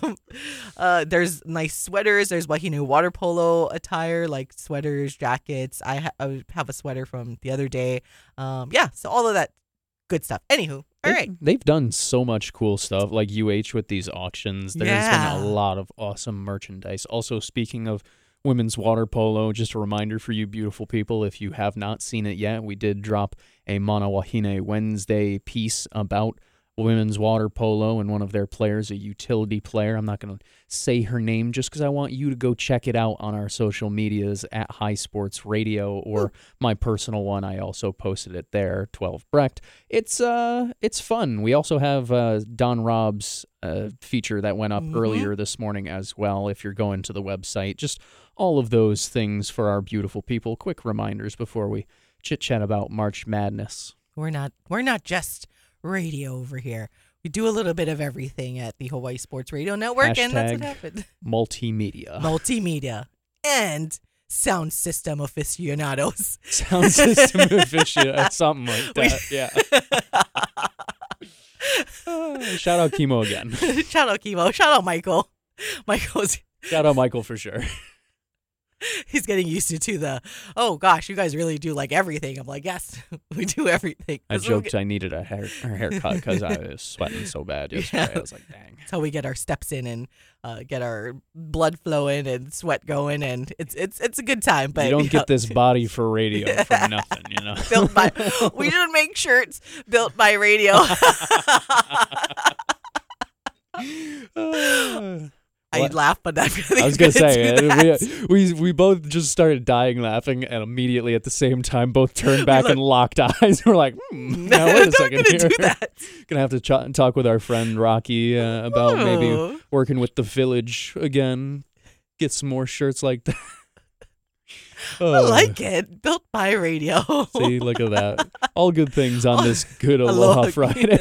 [SPEAKER 2] uh, there's nice sweaters. There's Wahine water polo attire, like sweaters, jackets. I, ha- I have a sweater from the other day. Um, yeah, so all of that good stuff. Anywho, all
[SPEAKER 3] They-
[SPEAKER 2] right.
[SPEAKER 3] They've done so much cool stuff, like U H with these auctions. There's
[SPEAKER 2] Yeah.
[SPEAKER 3] been a lot of awesome merchandise. Also, speaking of women's water polo, just a reminder for you beautiful people, if you have not seen it yet, we did drop a Mana Wahine Wednesday piece about women's water polo and one of their players, a utility player. I'm not going to say her name just because I want you to go check it out on our social medias at High Sports Radio or my personal one. I also posted it there, twelve Brecht. It's uh, it's fun. We also have uh, Don Rob's uh, feature that went up
[SPEAKER 2] Mhm.
[SPEAKER 3] earlier this morning as well. If you're going to the website, just all of those things for our beautiful people. Quick reminders before we chit chat about March Madness.
[SPEAKER 2] We're not. We're not just radio over here. We do a little bit of everything at the Hawaii Sports Radio Network, and that's what
[SPEAKER 3] Hashtag
[SPEAKER 2] happened.
[SPEAKER 3] Multimedia.
[SPEAKER 2] Multimedia and sound system aficionados.
[SPEAKER 3] Sound system aficionados, something like that. Yeah. Uh, shout out Kimo again.
[SPEAKER 2] Shout out Kimo. Shout out Michael. Michael's.
[SPEAKER 3] Shout out Michael for sure.
[SPEAKER 2] He's getting used to, to the, oh gosh, you guys really do like everything. I'm like, yes, we do everything.
[SPEAKER 3] I
[SPEAKER 2] That's what we
[SPEAKER 3] joked
[SPEAKER 2] get-
[SPEAKER 3] I needed a hair a haircut because I was sweating so bad yesterday.
[SPEAKER 2] Yeah.
[SPEAKER 3] I was like, dang.
[SPEAKER 2] That's how we get our steps in and uh, get our blood flowing and sweat going, and it's it's it's a good time. But
[SPEAKER 3] You don't
[SPEAKER 2] know,
[SPEAKER 3] get this body for radio for nothing, you know.
[SPEAKER 2] built by. We should make shirts built by radio. I
[SPEAKER 3] What?
[SPEAKER 2] laugh, but I'm really
[SPEAKER 3] I was gonna
[SPEAKER 2] gonna
[SPEAKER 3] say
[SPEAKER 2] do
[SPEAKER 3] uh,
[SPEAKER 2] that.
[SPEAKER 3] we, we we both just started dying laughing, and immediately at the same time both turned back
[SPEAKER 2] look-
[SPEAKER 3] and locked eyes. We're like, hmm, now wait a
[SPEAKER 2] Not
[SPEAKER 3] second
[SPEAKER 2] gonna
[SPEAKER 3] here.
[SPEAKER 2] do that.
[SPEAKER 3] Gonna have to ch- talk with our friend Rocky uh, about
[SPEAKER 2] Oh.
[SPEAKER 3] maybe working with the Village again. Get some more shirts like that.
[SPEAKER 2] I
[SPEAKER 3] Uh,
[SPEAKER 2] like it. Built by radio.
[SPEAKER 3] See, look at that. All good things on this good Aloha,
[SPEAKER 2] Aloha.
[SPEAKER 3] Friday.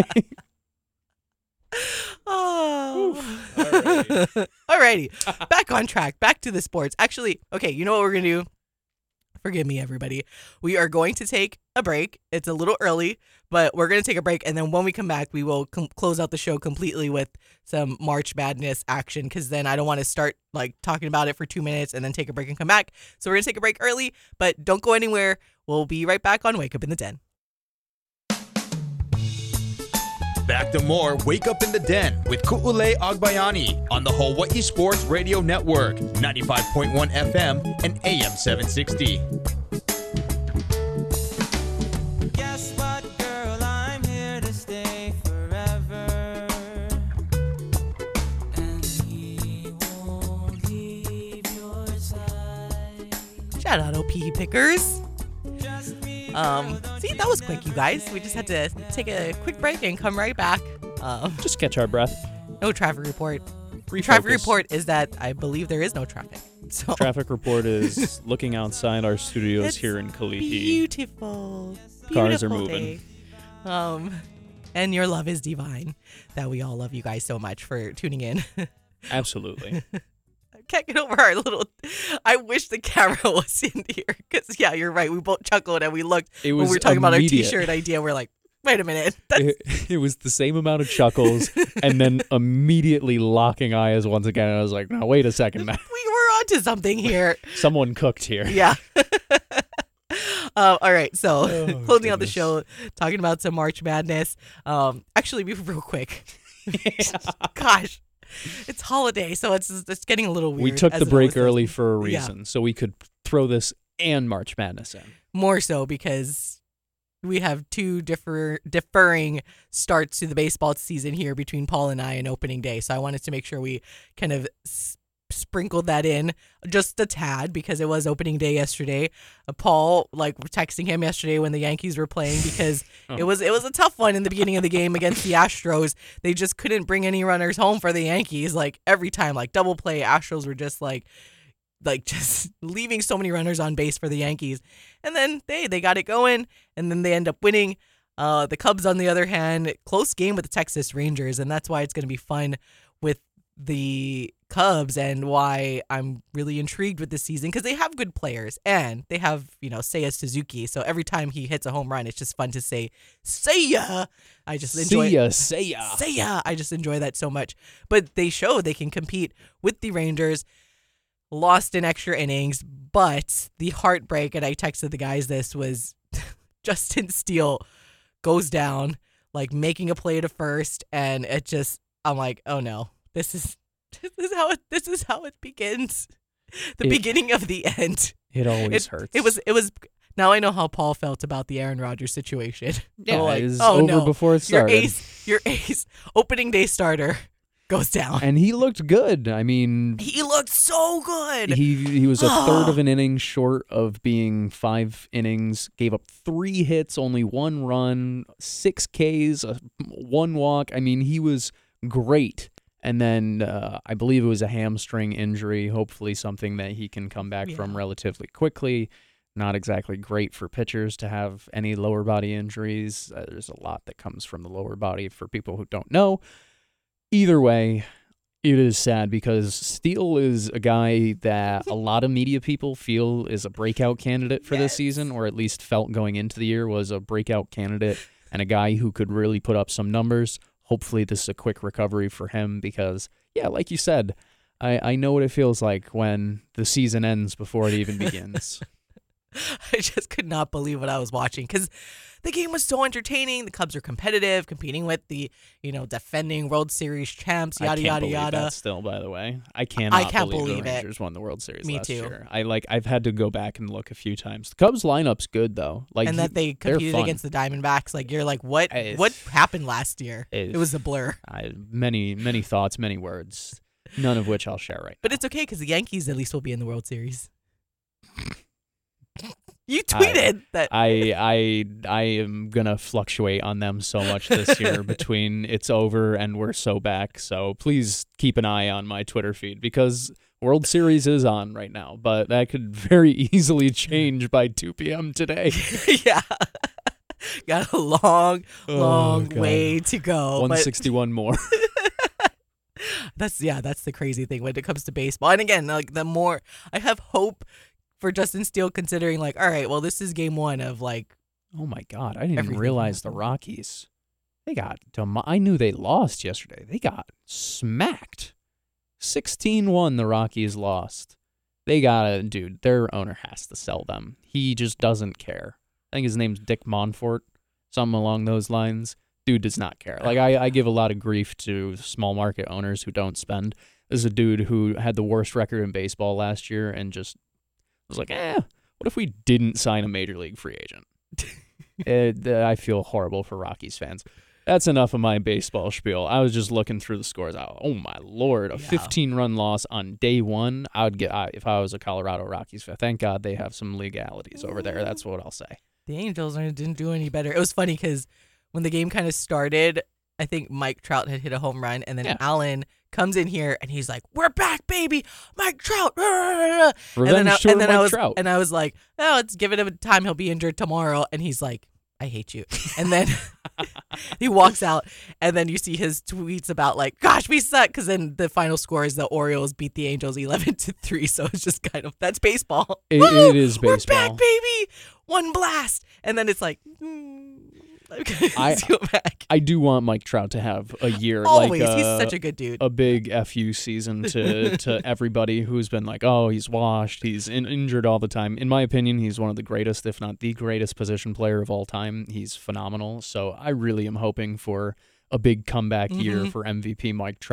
[SPEAKER 2] Oh.
[SPEAKER 3] Alrighty.
[SPEAKER 2] Alrighty. Back on track. Back to the sports. Actually, okay, you know what we're going to do? Forgive me, everybody. We are going to take a break. It's a little early, but we're going to take a break. And then when we come back, we will com- close out the show completely with some March Madness action, because then I don't want to start like talking about it for two minutes and then take a break and come back. So we're going to take a break early, but don't go anywhere. We'll be right back on Wake Up in the Den.
[SPEAKER 1] Back to more Wake Up in the Den with Ku'ule Agbayani on the Hawaii Sports Radio Network, ninety-five point one F M and A M seven sixty.
[SPEAKER 7] Guess what, girl? I'm here to stay forever. And we won't leave your side.
[SPEAKER 2] Shout out O P Pickers. Um, see, that was quick, you guys. We just had to take a quick break and come right back. Um,
[SPEAKER 3] Just catch our breath.
[SPEAKER 2] no traffic report.
[SPEAKER 3] Refocus.
[SPEAKER 2] Traffic report is that I believe there is no traffic. So
[SPEAKER 3] Traffic report is looking outside our studios
[SPEAKER 2] It's
[SPEAKER 3] here in Kalihi.
[SPEAKER 2] beautiful.
[SPEAKER 3] Cars are
[SPEAKER 2] beautiful
[SPEAKER 3] moving.
[SPEAKER 2] day. Um, and your love is divine. That we all love you guys so much for tuning in.
[SPEAKER 3] Absolutely.
[SPEAKER 2] Can't get over our little. I wish the camera was in here, because yeah, you're right. We both chuckled and we looked
[SPEAKER 3] It
[SPEAKER 2] when
[SPEAKER 3] was
[SPEAKER 2] we were talking about our
[SPEAKER 3] immediate.
[SPEAKER 2] T-shirt idea. We're like, wait a minute. That's,
[SPEAKER 3] It, it was the same amount of chuckles and then immediately locking eyes once again. And I was like, no, wait a second. Now.
[SPEAKER 2] we were onto something here.
[SPEAKER 3] Someone cooked here.
[SPEAKER 2] Yeah. Um, all right, so
[SPEAKER 3] Oh,
[SPEAKER 2] closing out the
[SPEAKER 3] goodness.
[SPEAKER 2] show, talking about some March Madness. Um, actually, be real quick. Gosh, it's holiday, so it's it's getting a little weird.
[SPEAKER 3] We took
[SPEAKER 2] as
[SPEAKER 3] the
[SPEAKER 2] it
[SPEAKER 3] break
[SPEAKER 2] always is.
[SPEAKER 3] early for a
[SPEAKER 2] Yeah.
[SPEAKER 3] reason, so we could throw this and March Madness in.
[SPEAKER 2] More so because we have two differ differing starts to the baseball season here between Paul and I and opening day. So I wanted to make sure we kind of s- sprinkled that in just a tad because it was opening day yesterday. Uh, Paul, like, we're texting him yesterday when the Yankees were playing because
[SPEAKER 3] Oh.
[SPEAKER 2] it was it was a tough one in the beginning of the game against the Astros. They just couldn't bring any runners home for the Yankees. Like every time, like double play, Astros were just like. like just leaving so many runners on base for the Yankees. And then they they got it going, and then they end up winning. Uh, the Cubs, on the other hand, close game with the Texas Rangers, and that's why it's going to be fun with the Cubs and why I'm really intrigued with this season because they have good players and they have, you know, Seiya Suzuki. So every time he hits a home run, it's just fun to say, Seiya! I just enjoy
[SPEAKER 3] See ya, say ya.
[SPEAKER 2] Seiya! I just enjoy that so much. But they show they can compete with the Rangers. Lost in extra innings, but the heartbreak, and I texted the guys this, was Justin Steele goes down, like making a play to first, and it just, I'm like, oh no, this is this is how it this is how it begins. The
[SPEAKER 3] It-
[SPEAKER 2] beginning of the end.
[SPEAKER 3] It always
[SPEAKER 2] It-
[SPEAKER 3] hurts.
[SPEAKER 2] It was it was now I know how Paul felt about the Aaron Rodgers situation.
[SPEAKER 3] Yeah,
[SPEAKER 2] I'm like,
[SPEAKER 3] it was
[SPEAKER 2] oh
[SPEAKER 3] over
[SPEAKER 2] no,
[SPEAKER 3] before it
[SPEAKER 2] Your
[SPEAKER 3] started.
[SPEAKER 2] ace, your ace, opening day starter goes down.
[SPEAKER 3] And he looked good. I mean,
[SPEAKER 2] He looked so good.
[SPEAKER 3] he he was a third of an inning short of being five innings, gave up three hits, only one run, six Ks, a, one walk. I mean, he was great. And then uh, I believe it was a hamstring injury, hopefully something that he can come back from
[SPEAKER 2] Yeah.
[SPEAKER 3] relatively quickly. Not exactly great for pitchers to have any lower body injuries. Uh, there's a lot that comes from the lower body for people who don't know. Either way, it is sad because Steele is a guy that a lot of media people feel is a breakout candidate for this season, or at least felt going into the year was a breakout candidate and a guy who could really put up some numbers. Hopefully this is a quick recovery for him because, yeah, like you said, I, I know what it feels like when the season ends before it even begins.
[SPEAKER 2] I just could not believe what I was watching because the game was so entertaining. The Cubs are competitive, competing with the, you know, defending World Series champs,
[SPEAKER 3] I
[SPEAKER 2] yada,
[SPEAKER 3] can't
[SPEAKER 2] yada,
[SPEAKER 3] believe
[SPEAKER 2] yada.
[SPEAKER 3] that still, by the way. I cannot
[SPEAKER 2] can't
[SPEAKER 3] believe,
[SPEAKER 2] believe
[SPEAKER 3] the
[SPEAKER 2] it.
[SPEAKER 3] Rangers won the World Series
[SPEAKER 2] Me
[SPEAKER 3] last
[SPEAKER 2] too.
[SPEAKER 3] year. I like I've had to go back and look a few times. The Cubs lineup's good though. Like
[SPEAKER 2] and that they
[SPEAKER 3] they're
[SPEAKER 2] competed
[SPEAKER 3] fun.
[SPEAKER 2] against the Diamondbacks. Like, you're like, what
[SPEAKER 3] It's-
[SPEAKER 2] what happened last year?
[SPEAKER 3] It's-
[SPEAKER 2] It was a blur.
[SPEAKER 3] I, many many thoughts, many words, none of which I'll share right
[SPEAKER 2] But it's okay because the Yankees at least will be in the World Series. You
[SPEAKER 3] I-
[SPEAKER 2] tweeted that.
[SPEAKER 3] I I I am gonna fluctuate on them so much this year between it's over and we're so back. So please keep an eye on my Twitter feed because World Series is on right now, but that could very easily change by two p.m. today.
[SPEAKER 2] Yeah. Got a long,
[SPEAKER 3] Oh,
[SPEAKER 2] long
[SPEAKER 3] God.
[SPEAKER 2] way to go.
[SPEAKER 3] one
[SPEAKER 2] but-
[SPEAKER 3] sixty-one more.
[SPEAKER 2] That's yeah, that's the crazy thing when it comes to baseball. And again, like the more I have hope for Justin Steele, considering like, all right, well, this is game one of like,
[SPEAKER 3] Oh my God, I didn't even
[SPEAKER 2] Everything
[SPEAKER 3] realize the Rockies. They got. dem- I knew they lost yesterday. They got smacked. sixteen one the Rockies lost. They got a dude. Their owner has to sell them. He just doesn't care. I think his name's Dick Monfort, something along those lines. Dude does not care. Like I, I give a lot of grief to small market owners who don't spend. This is a dude who had the worst record in baseball last year and just was like, eh, what if we didn't sign a major league free agent? it, uh, I feel horrible for Rockies fans. That's enough of my baseball spiel. I was just looking through the scores. I, oh my Lord, a
[SPEAKER 2] Yeah.
[SPEAKER 3] fifteen run loss on day one. I would get I, if I was a Colorado Rockies fan. Thank God they have some legalities over there. That's what I'll say.
[SPEAKER 2] the Angels didn't do any better. It was funny because when the game kind of started, I think Mike Trout had hit a home run, and then
[SPEAKER 3] Yeah.
[SPEAKER 2] Allen comes in here and he's like, "We're back, baby, Mike Trout!" and
[SPEAKER 3] Revenge
[SPEAKER 2] then, I,
[SPEAKER 3] tour
[SPEAKER 2] and then
[SPEAKER 3] Mike
[SPEAKER 2] I was,
[SPEAKER 3] Trout.
[SPEAKER 2] and I was like, "Oh, let's give it a time. He'll be injured tomorrow." And he's like, "I hate you." And then he walks out, and then you see his tweets about like, "Gosh, we suck." Because then the final score is the Orioles beat the Angels eleven to three. So it's just kind of that's baseball.
[SPEAKER 3] It,
[SPEAKER 2] Woo!
[SPEAKER 3] it is
[SPEAKER 2] We're
[SPEAKER 3] baseball.
[SPEAKER 2] back, baby. One blast, and then it's like, mm, okay,
[SPEAKER 3] I-
[SPEAKER 2] let's go back.
[SPEAKER 3] I do want Mike Trout to have a year.
[SPEAKER 2] Always,
[SPEAKER 3] like,
[SPEAKER 2] he's
[SPEAKER 3] uh,
[SPEAKER 2] such a good dude.
[SPEAKER 3] A big F U season to, to everybody who's been like, oh, he's washed, he's in, injured all the time. In my opinion, he's one of the greatest, if not the greatest position player of all time. He's phenomenal. So I really am hoping for a big comeback year
[SPEAKER 2] Mhm.
[SPEAKER 3] for M V P Mike Trout.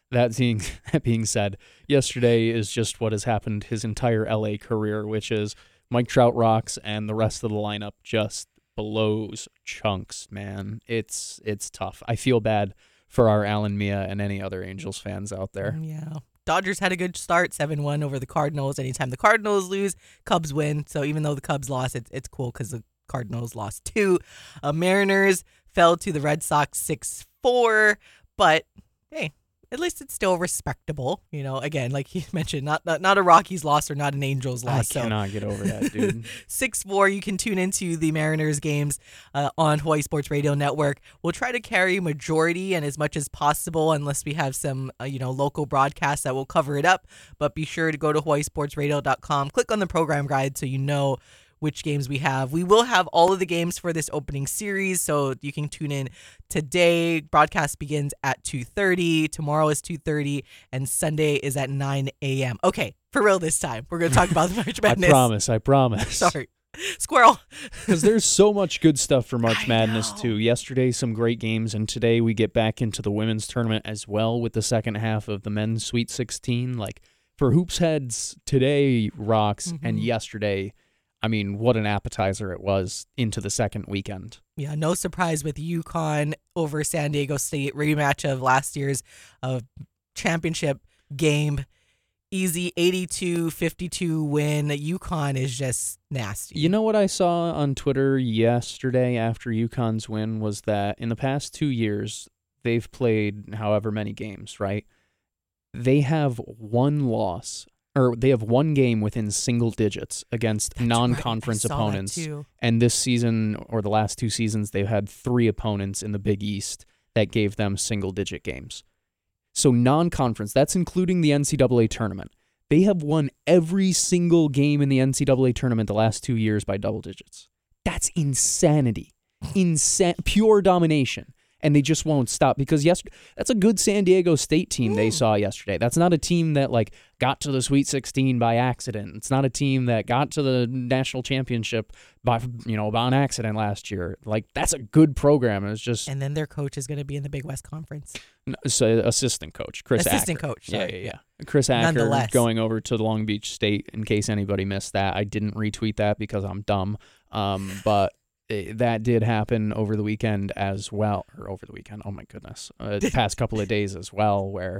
[SPEAKER 3] that being, that being said, yesterday is just what has happened his entire L A career, which is Mike Trout rocks and the rest of the lineup just blows chunks, man. It's it's tough. I feel bad for our Alan Mia and any other Angels fans out there.
[SPEAKER 2] Yeah. Dodgers had a good start, seven one over the Cardinals. Anytime the Cardinals lose, Cubs win. So even though the Cubs lost, it's, it's cool because the Cardinals lost too. Uh, Mariners fell to the Red Sox six four, but hey, at least it's still respectable. You know, again, like you mentioned, not not, not a Rockies loss or not an Angels loss.
[SPEAKER 3] I cannot
[SPEAKER 2] so.
[SPEAKER 3] get over that, dude.
[SPEAKER 2] six four, you can tune into the Mariners games uh, on Hawaii Sports Radio Network. We'll try to carry majority and as much as possible unless we have some, uh, you know, local broadcasts that will cover it up. But be sure to go to hawaii sports radio dot com, click on the program guide so you know which games we have. We will have all of the games for this opening series, so you can tune in today. Broadcast begins at two thirty. Tomorrow is two thirty, and Sunday is at nine a.m. Okay, for real this time. We're going to talk about the March Madness.
[SPEAKER 3] I promise, I promise.
[SPEAKER 2] Sorry. Squirrel.
[SPEAKER 3] Because there's so much good stuff for March Madness, too. Yesterday, some great games, and today we get back into the women's tournament as well with the second half of the men's Sweet sixteen. Like, for Hoops Heads, today rocks, mm-hmm. and yesterday, I mean, what an appetizer it was into the second weekend.
[SPEAKER 2] Yeah, no surprise with UConn over San Diego State, rematch of last year's uh, championship game. Easy eighty-two fifty-two win. UConn is just nasty.
[SPEAKER 3] You know what I saw on Twitter yesterday after UConn's win was that in the past two years, they've played however many games, right? They have one loss. Or they have one game within single digits against
[SPEAKER 2] That's
[SPEAKER 3] non-conference
[SPEAKER 2] right.
[SPEAKER 3] opponents.
[SPEAKER 2] Too.
[SPEAKER 3] And this season, or the last two seasons, they've had three opponents in the Big East that gave them single-digit games. So non-conference, that's including the N C double A tournament. They have won every single game in the N C double A tournament the last two years by double digits. That's insanity. Insa- pure domination. And they just won't stop because yes, that's a good San Diego State team they saw yesterday. That's not a team that like got to the Sweet sixteen by accident. It's not a team that got to the national championship by you know on accident last year. Like that's a good program. It's just
[SPEAKER 2] and then their coach is going to be in the Big West Conference.
[SPEAKER 3] So assistant coach Chris
[SPEAKER 2] assistant
[SPEAKER 3] Acker.
[SPEAKER 2] coach. Sorry.
[SPEAKER 3] Yeah, yeah, yeah. Chris Acker going over to Long Beach State. In case anybody missed that, I didn't retweet that because I'm dumb. Um, but. That did happen over the weekend as well, or over the weekend. Oh my goodness, uh, the past couple of days as well, where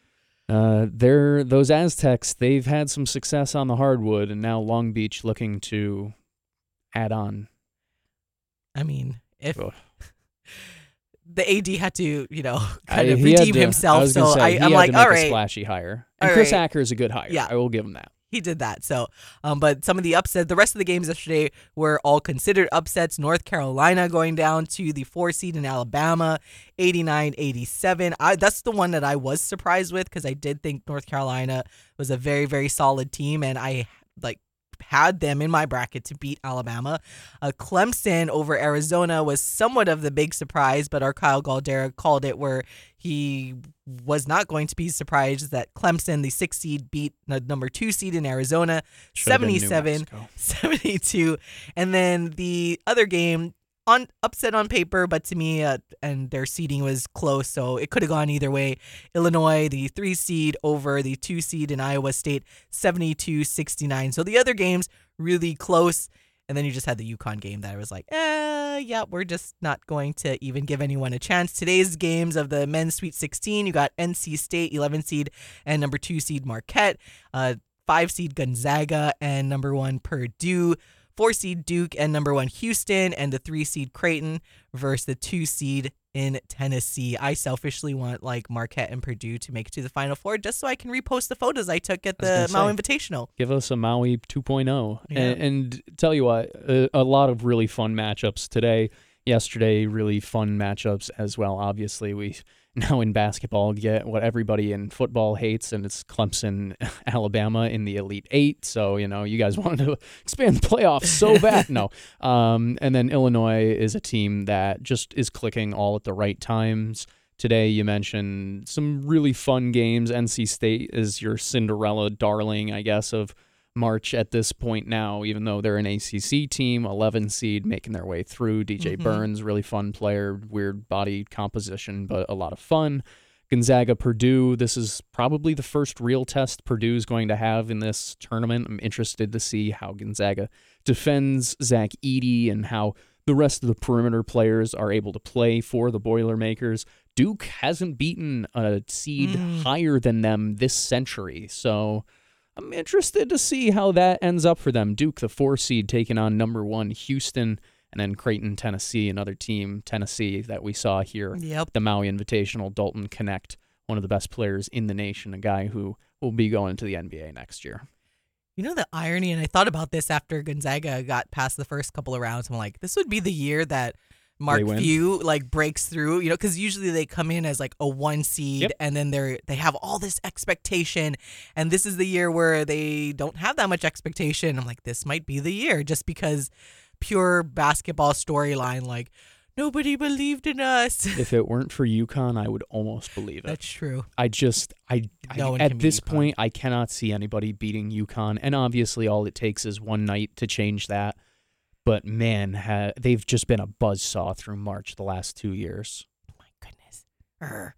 [SPEAKER 3] uh, they're those Aztecs. They've had some success on the hardwood, and now Long Beach looking to add on.
[SPEAKER 2] I mean, if
[SPEAKER 3] Ugh.
[SPEAKER 2] the A D had to, you know, kind
[SPEAKER 3] I,
[SPEAKER 2] of
[SPEAKER 3] he
[SPEAKER 2] redeem
[SPEAKER 3] to,
[SPEAKER 2] himself,
[SPEAKER 3] I was
[SPEAKER 2] so
[SPEAKER 3] say,
[SPEAKER 2] I,
[SPEAKER 3] he
[SPEAKER 2] I'm
[SPEAKER 3] had
[SPEAKER 2] like,
[SPEAKER 3] to make
[SPEAKER 2] all
[SPEAKER 3] a
[SPEAKER 2] right,
[SPEAKER 3] splashy hire. And
[SPEAKER 2] all
[SPEAKER 3] Chris
[SPEAKER 2] right.
[SPEAKER 3] Acker is a good hire.
[SPEAKER 2] Yeah.
[SPEAKER 3] I will give him that.
[SPEAKER 2] He did that. So, um, but some of the upsets, the rest of the games yesterday were all considered upsets. North Carolina going down to the four seed in Alabama, eighty-nine eighty-seven. I, that's the one that I was surprised with because I did think North Carolina was a very, very solid team. And I like had them in my bracket to beat Alabama. Uh, Clemson over Arizona was somewhat of the big surprise, but our Kyle Galdera called it where he was not going to be surprised that Clemson, the six seed, beat the number two seed in Arizona, seventy-seven seventy-two. And then the other game, on upset on paper, but to me, uh, and their seeding was close, so it could have gone either way. Illinois, the three seed over the two seed in Iowa State, seventy-two sixty-nine. So the other games really close, and then you just had the UConn game that I was like, eh, yeah, we're just not going to even give anyone a chance. Today's games of the men's Sweet sixteen, you got N C State, eleven seed, and number two seed Marquette, uh, five seed Gonzaga, and number one Purdue. Four seed Duke and number one Houston, and the three seed Creighton versus the two seed in Tennessee. I selfishly want like Marquette and Purdue to make it to the Final Four just so I can repost the photos I took at the Maui Invitational.
[SPEAKER 3] Give us a Maui two point oh.
[SPEAKER 2] Yeah.
[SPEAKER 3] And, and tell you what, a, a lot of really fun matchups today. Yesterday, really fun matchups as well. Obviously, we now in basketball get what everybody in football hates, and it's Clemson, Alabama in the Elite Eight. So, you know, you guys wanted to expand the playoffs so bad. No. Um, and then Illinois is a team that just is clicking all at the right times. Today, you mentioned some really fun games. N C State is your Cinderella darling, I guess, of March at this point now, even though they're an A C C team, eleven seed, making their way through. D J
[SPEAKER 2] Mm-hmm.
[SPEAKER 3] Burns, really fun player, weird body composition, but a lot of fun. Gonzaga, Purdue. This is probably the first real test Purdue's going to have in this tournament. I'm interested to see how Gonzaga defends Zach Edey and how the rest of the perimeter players are able to play for the Boilermakers. Duke hasn't beaten a seed mm. higher than them this century, so I'm interested to see how that ends up for them. Duke, the four seed, taking on number one Houston, and then Creighton, Tennessee, another team, Tennessee, that we saw here.
[SPEAKER 2] Yep.
[SPEAKER 3] The Maui Invitational, Dalton Connect, one of the best players in the nation, a guy who will be going to the N B A next year.
[SPEAKER 2] You know the irony, and I thought about this after Gonzaga got past the first couple of rounds. I'm like, this would be the year that Mark Few like breaks through, you know, because usually they come in as like a one seed,
[SPEAKER 3] yep.
[SPEAKER 2] and then they're they have all this expectation, and this is the year where they don't have that much expectation. I'm like, this might be the year, just because pure basketball storyline, like nobody believed in us.
[SPEAKER 3] If it weren't for UConn, I would almost believe it.
[SPEAKER 2] That's true.
[SPEAKER 3] I just, I,
[SPEAKER 2] no
[SPEAKER 3] I at this point, I cannot see anybody beating UConn, and obviously all it takes is one night to change that. But man, ha- they've just been a buzzsaw through March the last two years.
[SPEAKER 2] Oh my goodness. Urgh.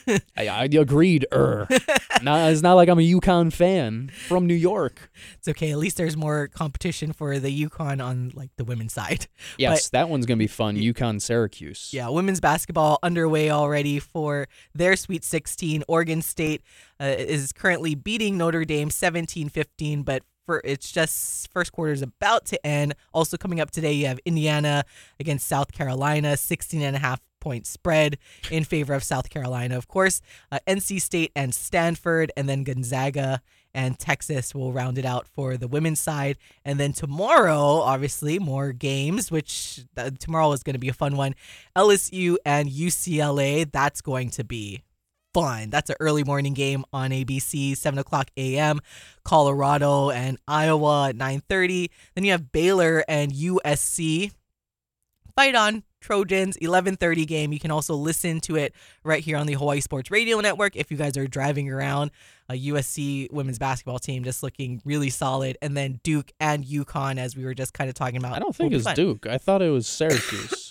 [SPEAKER 3] I, I agreed. Er, nah, it's not like I'm a UConn fan from New York.
[SPEAKER 2] It's okay. At least there's more competition for the UConn on like the women's side.
[SPEAKER 3] Yes,
[SPEAKER 2] but,
[SPEAKER 3] that one's gonna be fun. UConn Syracuse.
[SPEAKER 2] Yeah, women's basketball underway already for their Sweet sixteen. Oregon State uh, is currently beating Notre Dame seventeen fifteen, but for it's just first quarter is about to end. Also coming up today, you have Indiana against South Carolina, sixteen and a half point spread in favor of South Carolina. Of course, uh, N C State and Stanford, and then Gonzaga and Texas will round it out for the women's side. And then tomorrow, obviously, more games, which uh, tomorrow is going to be a fun one. L S U and U C L A, that's going to be fun. That's an early morning game on A B C, seven o'clock a.m. Colorado and Iowa at nine thirty. Then you have Baylor and U S C. Fight on, Trojans, eleven thirty game. You can also listen to it right here on the Hawaii Sports Radio Network if you guys are driving around. A U S C women's basketball team just looking really solid. And then Duke and UConn, as we were just kind of talking about.
[SPEAKER 3] I don't think it's fun. Duke. I thought it was Syracuse.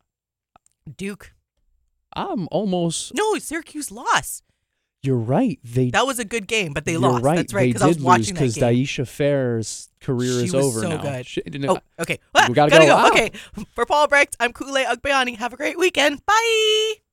[SPEAKER 2] Duke.
[SPEAKER 3] I'm almost...
[SPEAKER 2] No, Syracuse lost.
[SPEAKER 3] You're right. They
[SPEAKER 2] That was a good game, but they
[SPEAKER 3] You're
[SPEAKER 2] lost.
[SPEAKER 3] right.
[SPEAKER 2] That's right, because
[SPEAKER 3] they
[SPEAKER 2] I was
[SPEAKER 3] did
[SPEAKER 2] watching
[SPEAKER 3] lose
[SPEAKER 2] that
[SPEAKER 3] because
[SPEAKER 2] game.
[SPEAKER 3] Daisha Fair's career
[SPEAKER 2] she
[SPEAKER 3] is
[SPEAKER 2] was
[SPEAKER 3] over
[SPEAKER 2] so
[SPEAKER 3] now.
[SPEAKER 2] good.
[SPEAKER 3] She,
[SPEAKER 2] oh, okay.
[SPEAKER 3] We gotta,
[SPEAKER 2] gotta
[SPEAKER 3] go.
[SPEAKER 2] go.
[SPEAKER 3] Wow.
[SPEAKER 2] Okay. For Paul Brecht, I'm Kule Agbayani. Have a great weekend. Bye.